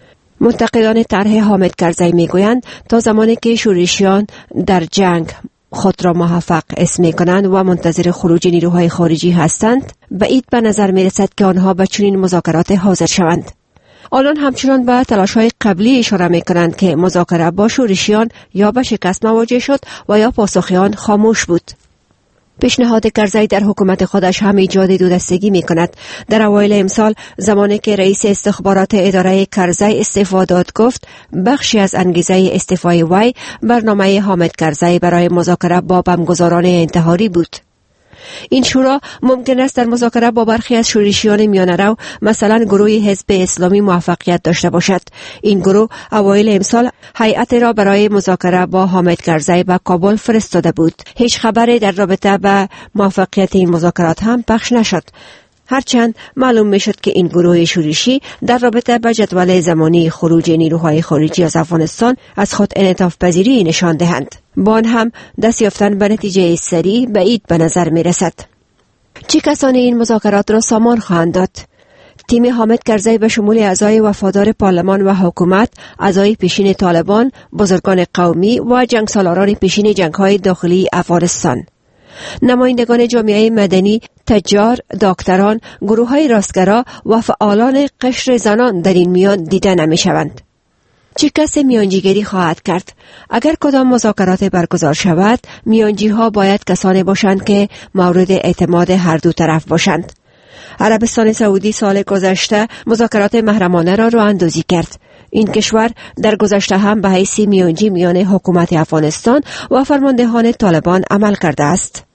منتقدان طرح حامد کرزی میگویند تا زمانی که شورشیان در جنگ خود را موفق اسم کنند و منتظر خروج نیروهای خارجی هستند، بعید به نظر می رسد که آنها به چنین مذاکرات حاضر شوند. آنان همچنان به تلاش‌های قبلی اشاره می‌کنند که مذاکره با شورشیان یا به شکست مواجه شد و یا پاسخ آن خاموش بود. پیشنهاد کرزی در حکومت خودش هم ایجاد دودستگی می‌کند. در اوایل امسال زمانی که رئیس استخبارات اداره کرزی استعفا داد گفت بخشی از انگیزه استعفای وی برنامه حامد کرزی برای مذاکره با بمبگذاران انتحاری بود. این شورا ممکن است در مذاکره با برخی از شورشیان میانه‌رو مثلا گروه حزب اسلامی موفقیت داشته باشد. این گروه اوایل امسال هیئت را برای مذاکره با حامد کرزی به کابل فرستاده بود. هیچ خبری در رابطه با موفقیت این مذاکرات هم پخش نشد. هرچند معلوم می شد که این گروه شورشی در رابطه با جدول زمانی خروج نیروهای خارجی از افغانستان از خود انعطاف پذیری نشان دهند. با آن هم دست یافتن به نتیجه سریع بعید به نظر می رسد. چه کسانی این مذاکرات را سامان خواهند داد؟ تیم حامد کرزی به شمول اعضای وفادار پارلمان و حکومت، اعضای پیشین طالبان، بزرگان قومی و جنگسالاران پیشین جنگ‌های داخلی افغانستان، نمایندگان جامعه مدنی، تجار، دکتران، گروه‌های راستگرا و فعالان قشر زنان در این میان دیده نمی‌شوند. چه کسی میانجیگری خواهد کرد؟ اگر کدام مذاکرات برگزار شود، میانجی‌ها باید کسانی باشند که مورد اعتماد هر دو طرف باشند. عربستان سعودی سال گذشته مذاکرات محرمانه را راه‌اندازی کرد. این کشور در گذشته هم به حیث میانجی میان حکومت افغانستان و فرماندهان طالبان عمل کرده است.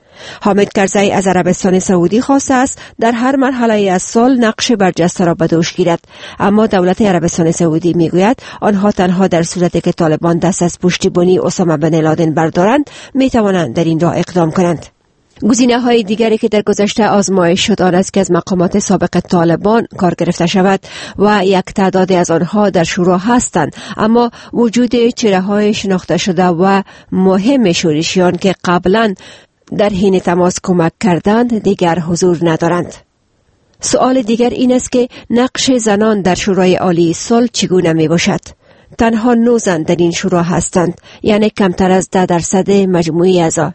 حامد کرزی از عربستان سعودی خواسته است در هر مرحله از صلح نقش برجسته را به دوش گیرد، اما دولت عربستان سعودی میگوید آنها تنها در صورتی که طالبان دست از پشتیبانی اسامه بن لادن بردارند میتوانند در این راه اقدام کنند. گزینه‌های دیگری که در گذشته آزمایش شد آن است که از مقامات سابق طالبان کار گرفته شود و یک تعدادی از آنها در شورا هستند، اما وجود چهره‌های شناخته شده و مهم شورشیان که قبلا در حین تماس کمک کردند دیگر حضور ندارند. سؤال دیگر این است که نقش زنان در شورای عالی صلح چگونه می باشد؟ تنها 9 زن در این شورا هستند، یعنی کمتر از 10% مجموعی اعضا.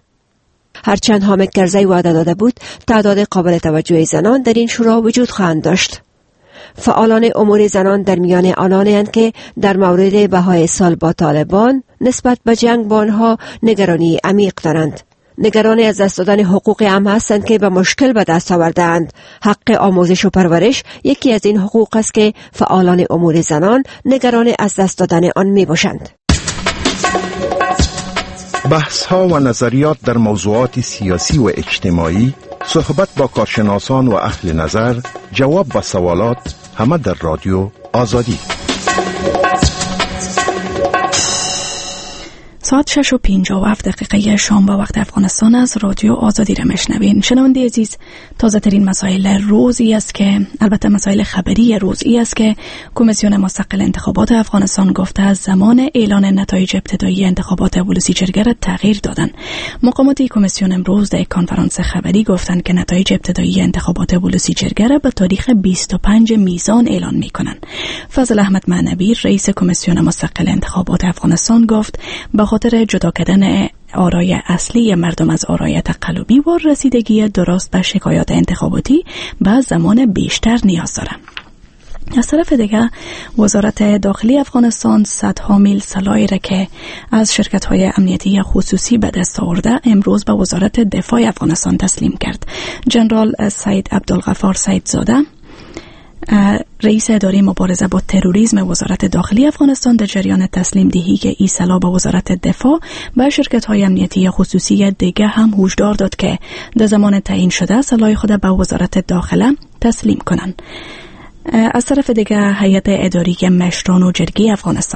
هرچند حامد کرزی وعده داده بود تعداد قابل توجه زنان در این شورا وجود خواهند داشت. فعالان امور زنان در میان آنانند که در مورد بهای صلح با طالبان نسبت به جنگ با آنها نگرانی عمیق دارند. نگران از دست دادن حقوق عام هستند که به مشکل به دست آورده‌اند. حق آموزش و پرورش یکی از این حقوق است که فعالان امور زنان نگران از دست دادن آن می باشند. بحث ها و نظریات در موضوعات سیاسی و اجتماعی، صحبت با کارشناسان و اهل نظر، جواب به سوالات، همه در رادیو آزادی. ساعت 6:57 شام با وقت افغانستان از رادیو آزادی را میشنوین. شنونده عزیز، تازه ترین مسائل روزی است که البته مسائل خبری روزی است که کمیسیون مستقل انتخابات افغانستان گفته از زمان اعلان نتایج ابتدایی انتخابات ولسی جرگه را تغییر دادن. مقامات کمیسیون امروز در کنفرانس خبری گفتند که نتایج ابتدایی انتخابات ولسی جرگه را به تاریخ 25 میزان اعلان میکنند. فضل احمد معنوی رئیس کمیسیون مستقل انتخابات افغانستان گفت به خاطر جدا کردن آرای اصلی مردم از آرای تقلبی و رسیدگی درست به شکایات انتخاباتی به زمان بیشتر نیاز دارند. از طرف دیگر وزارت داخلی افغانستان صدها میل سلاحی را که از شرکت‌های امنیتی خصوصی به دست آورده امروز به وزارت دفاع افغانستان تسلیم کرد. جنرال سید عبدالغفار سیدزاده رئیس اداره مبارزه با تروریسم وزارت داخلی افغانستان در جریان تسلیم دهی که این سلاح به وزارت دفاع و شرکت‌های امنیتی خصوصی دیگه هم هشدار داد که در زمان تعیین شده سلاح خود به وزارت داخله تسلیم کنند. از طرف دیگه هیئت اداری مشران و جرگه افغانستان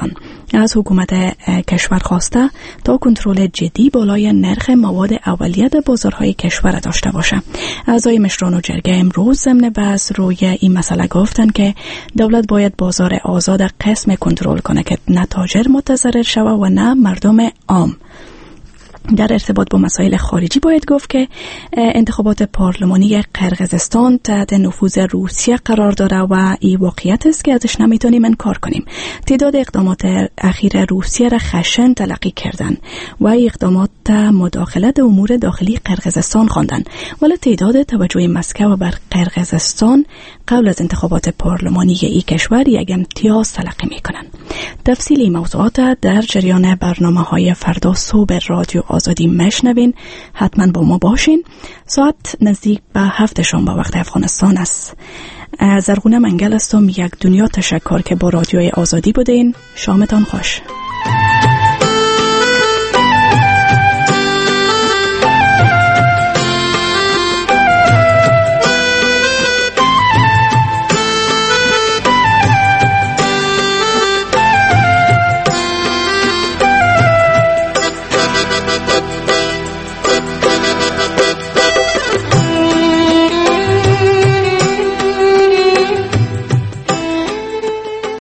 از حکومت کشور خواسته تا کنترل جدی بالای نرخ مواد اولیه در بازارهای کشور داشته باشه. اعضای مشران و جرگه امروز ضمن بحث روی این مسئله گفتند که دولت باید بازار آزاد قسم کنترل کنه که نه تاجر متضرر شوه و نه مردم عام. در ارتباط با مسائل خارجی باید گفت که انتخابات پارلمانی قرقیزستان تحت نفوذ روسیه قرار داره و این واقعیت است که ازش نمیتونیم انکار کنیم. تعداد اقدامات اخیر روسیه را خشن تلقی کردن و اقدامات مداخله در امور داخلی قرقیزستان خواندن، ولی تعداد توجه مسکو بر قرقیزستان قبل از انتخابات پارلمانی این کشور یک امتیاز تلقی میکنن. تفصیلی موضوعات در جریان برنامه‌های فردا صبح رادیو آزادی مشنوین. حتما با ما باشین. ساعت نزدیک به 7 شنبه وقت افغانستان است. زرغونه منگل هستم. یک دنیا تشکر که با رادیوی آزادی بودین. شامتان خوش.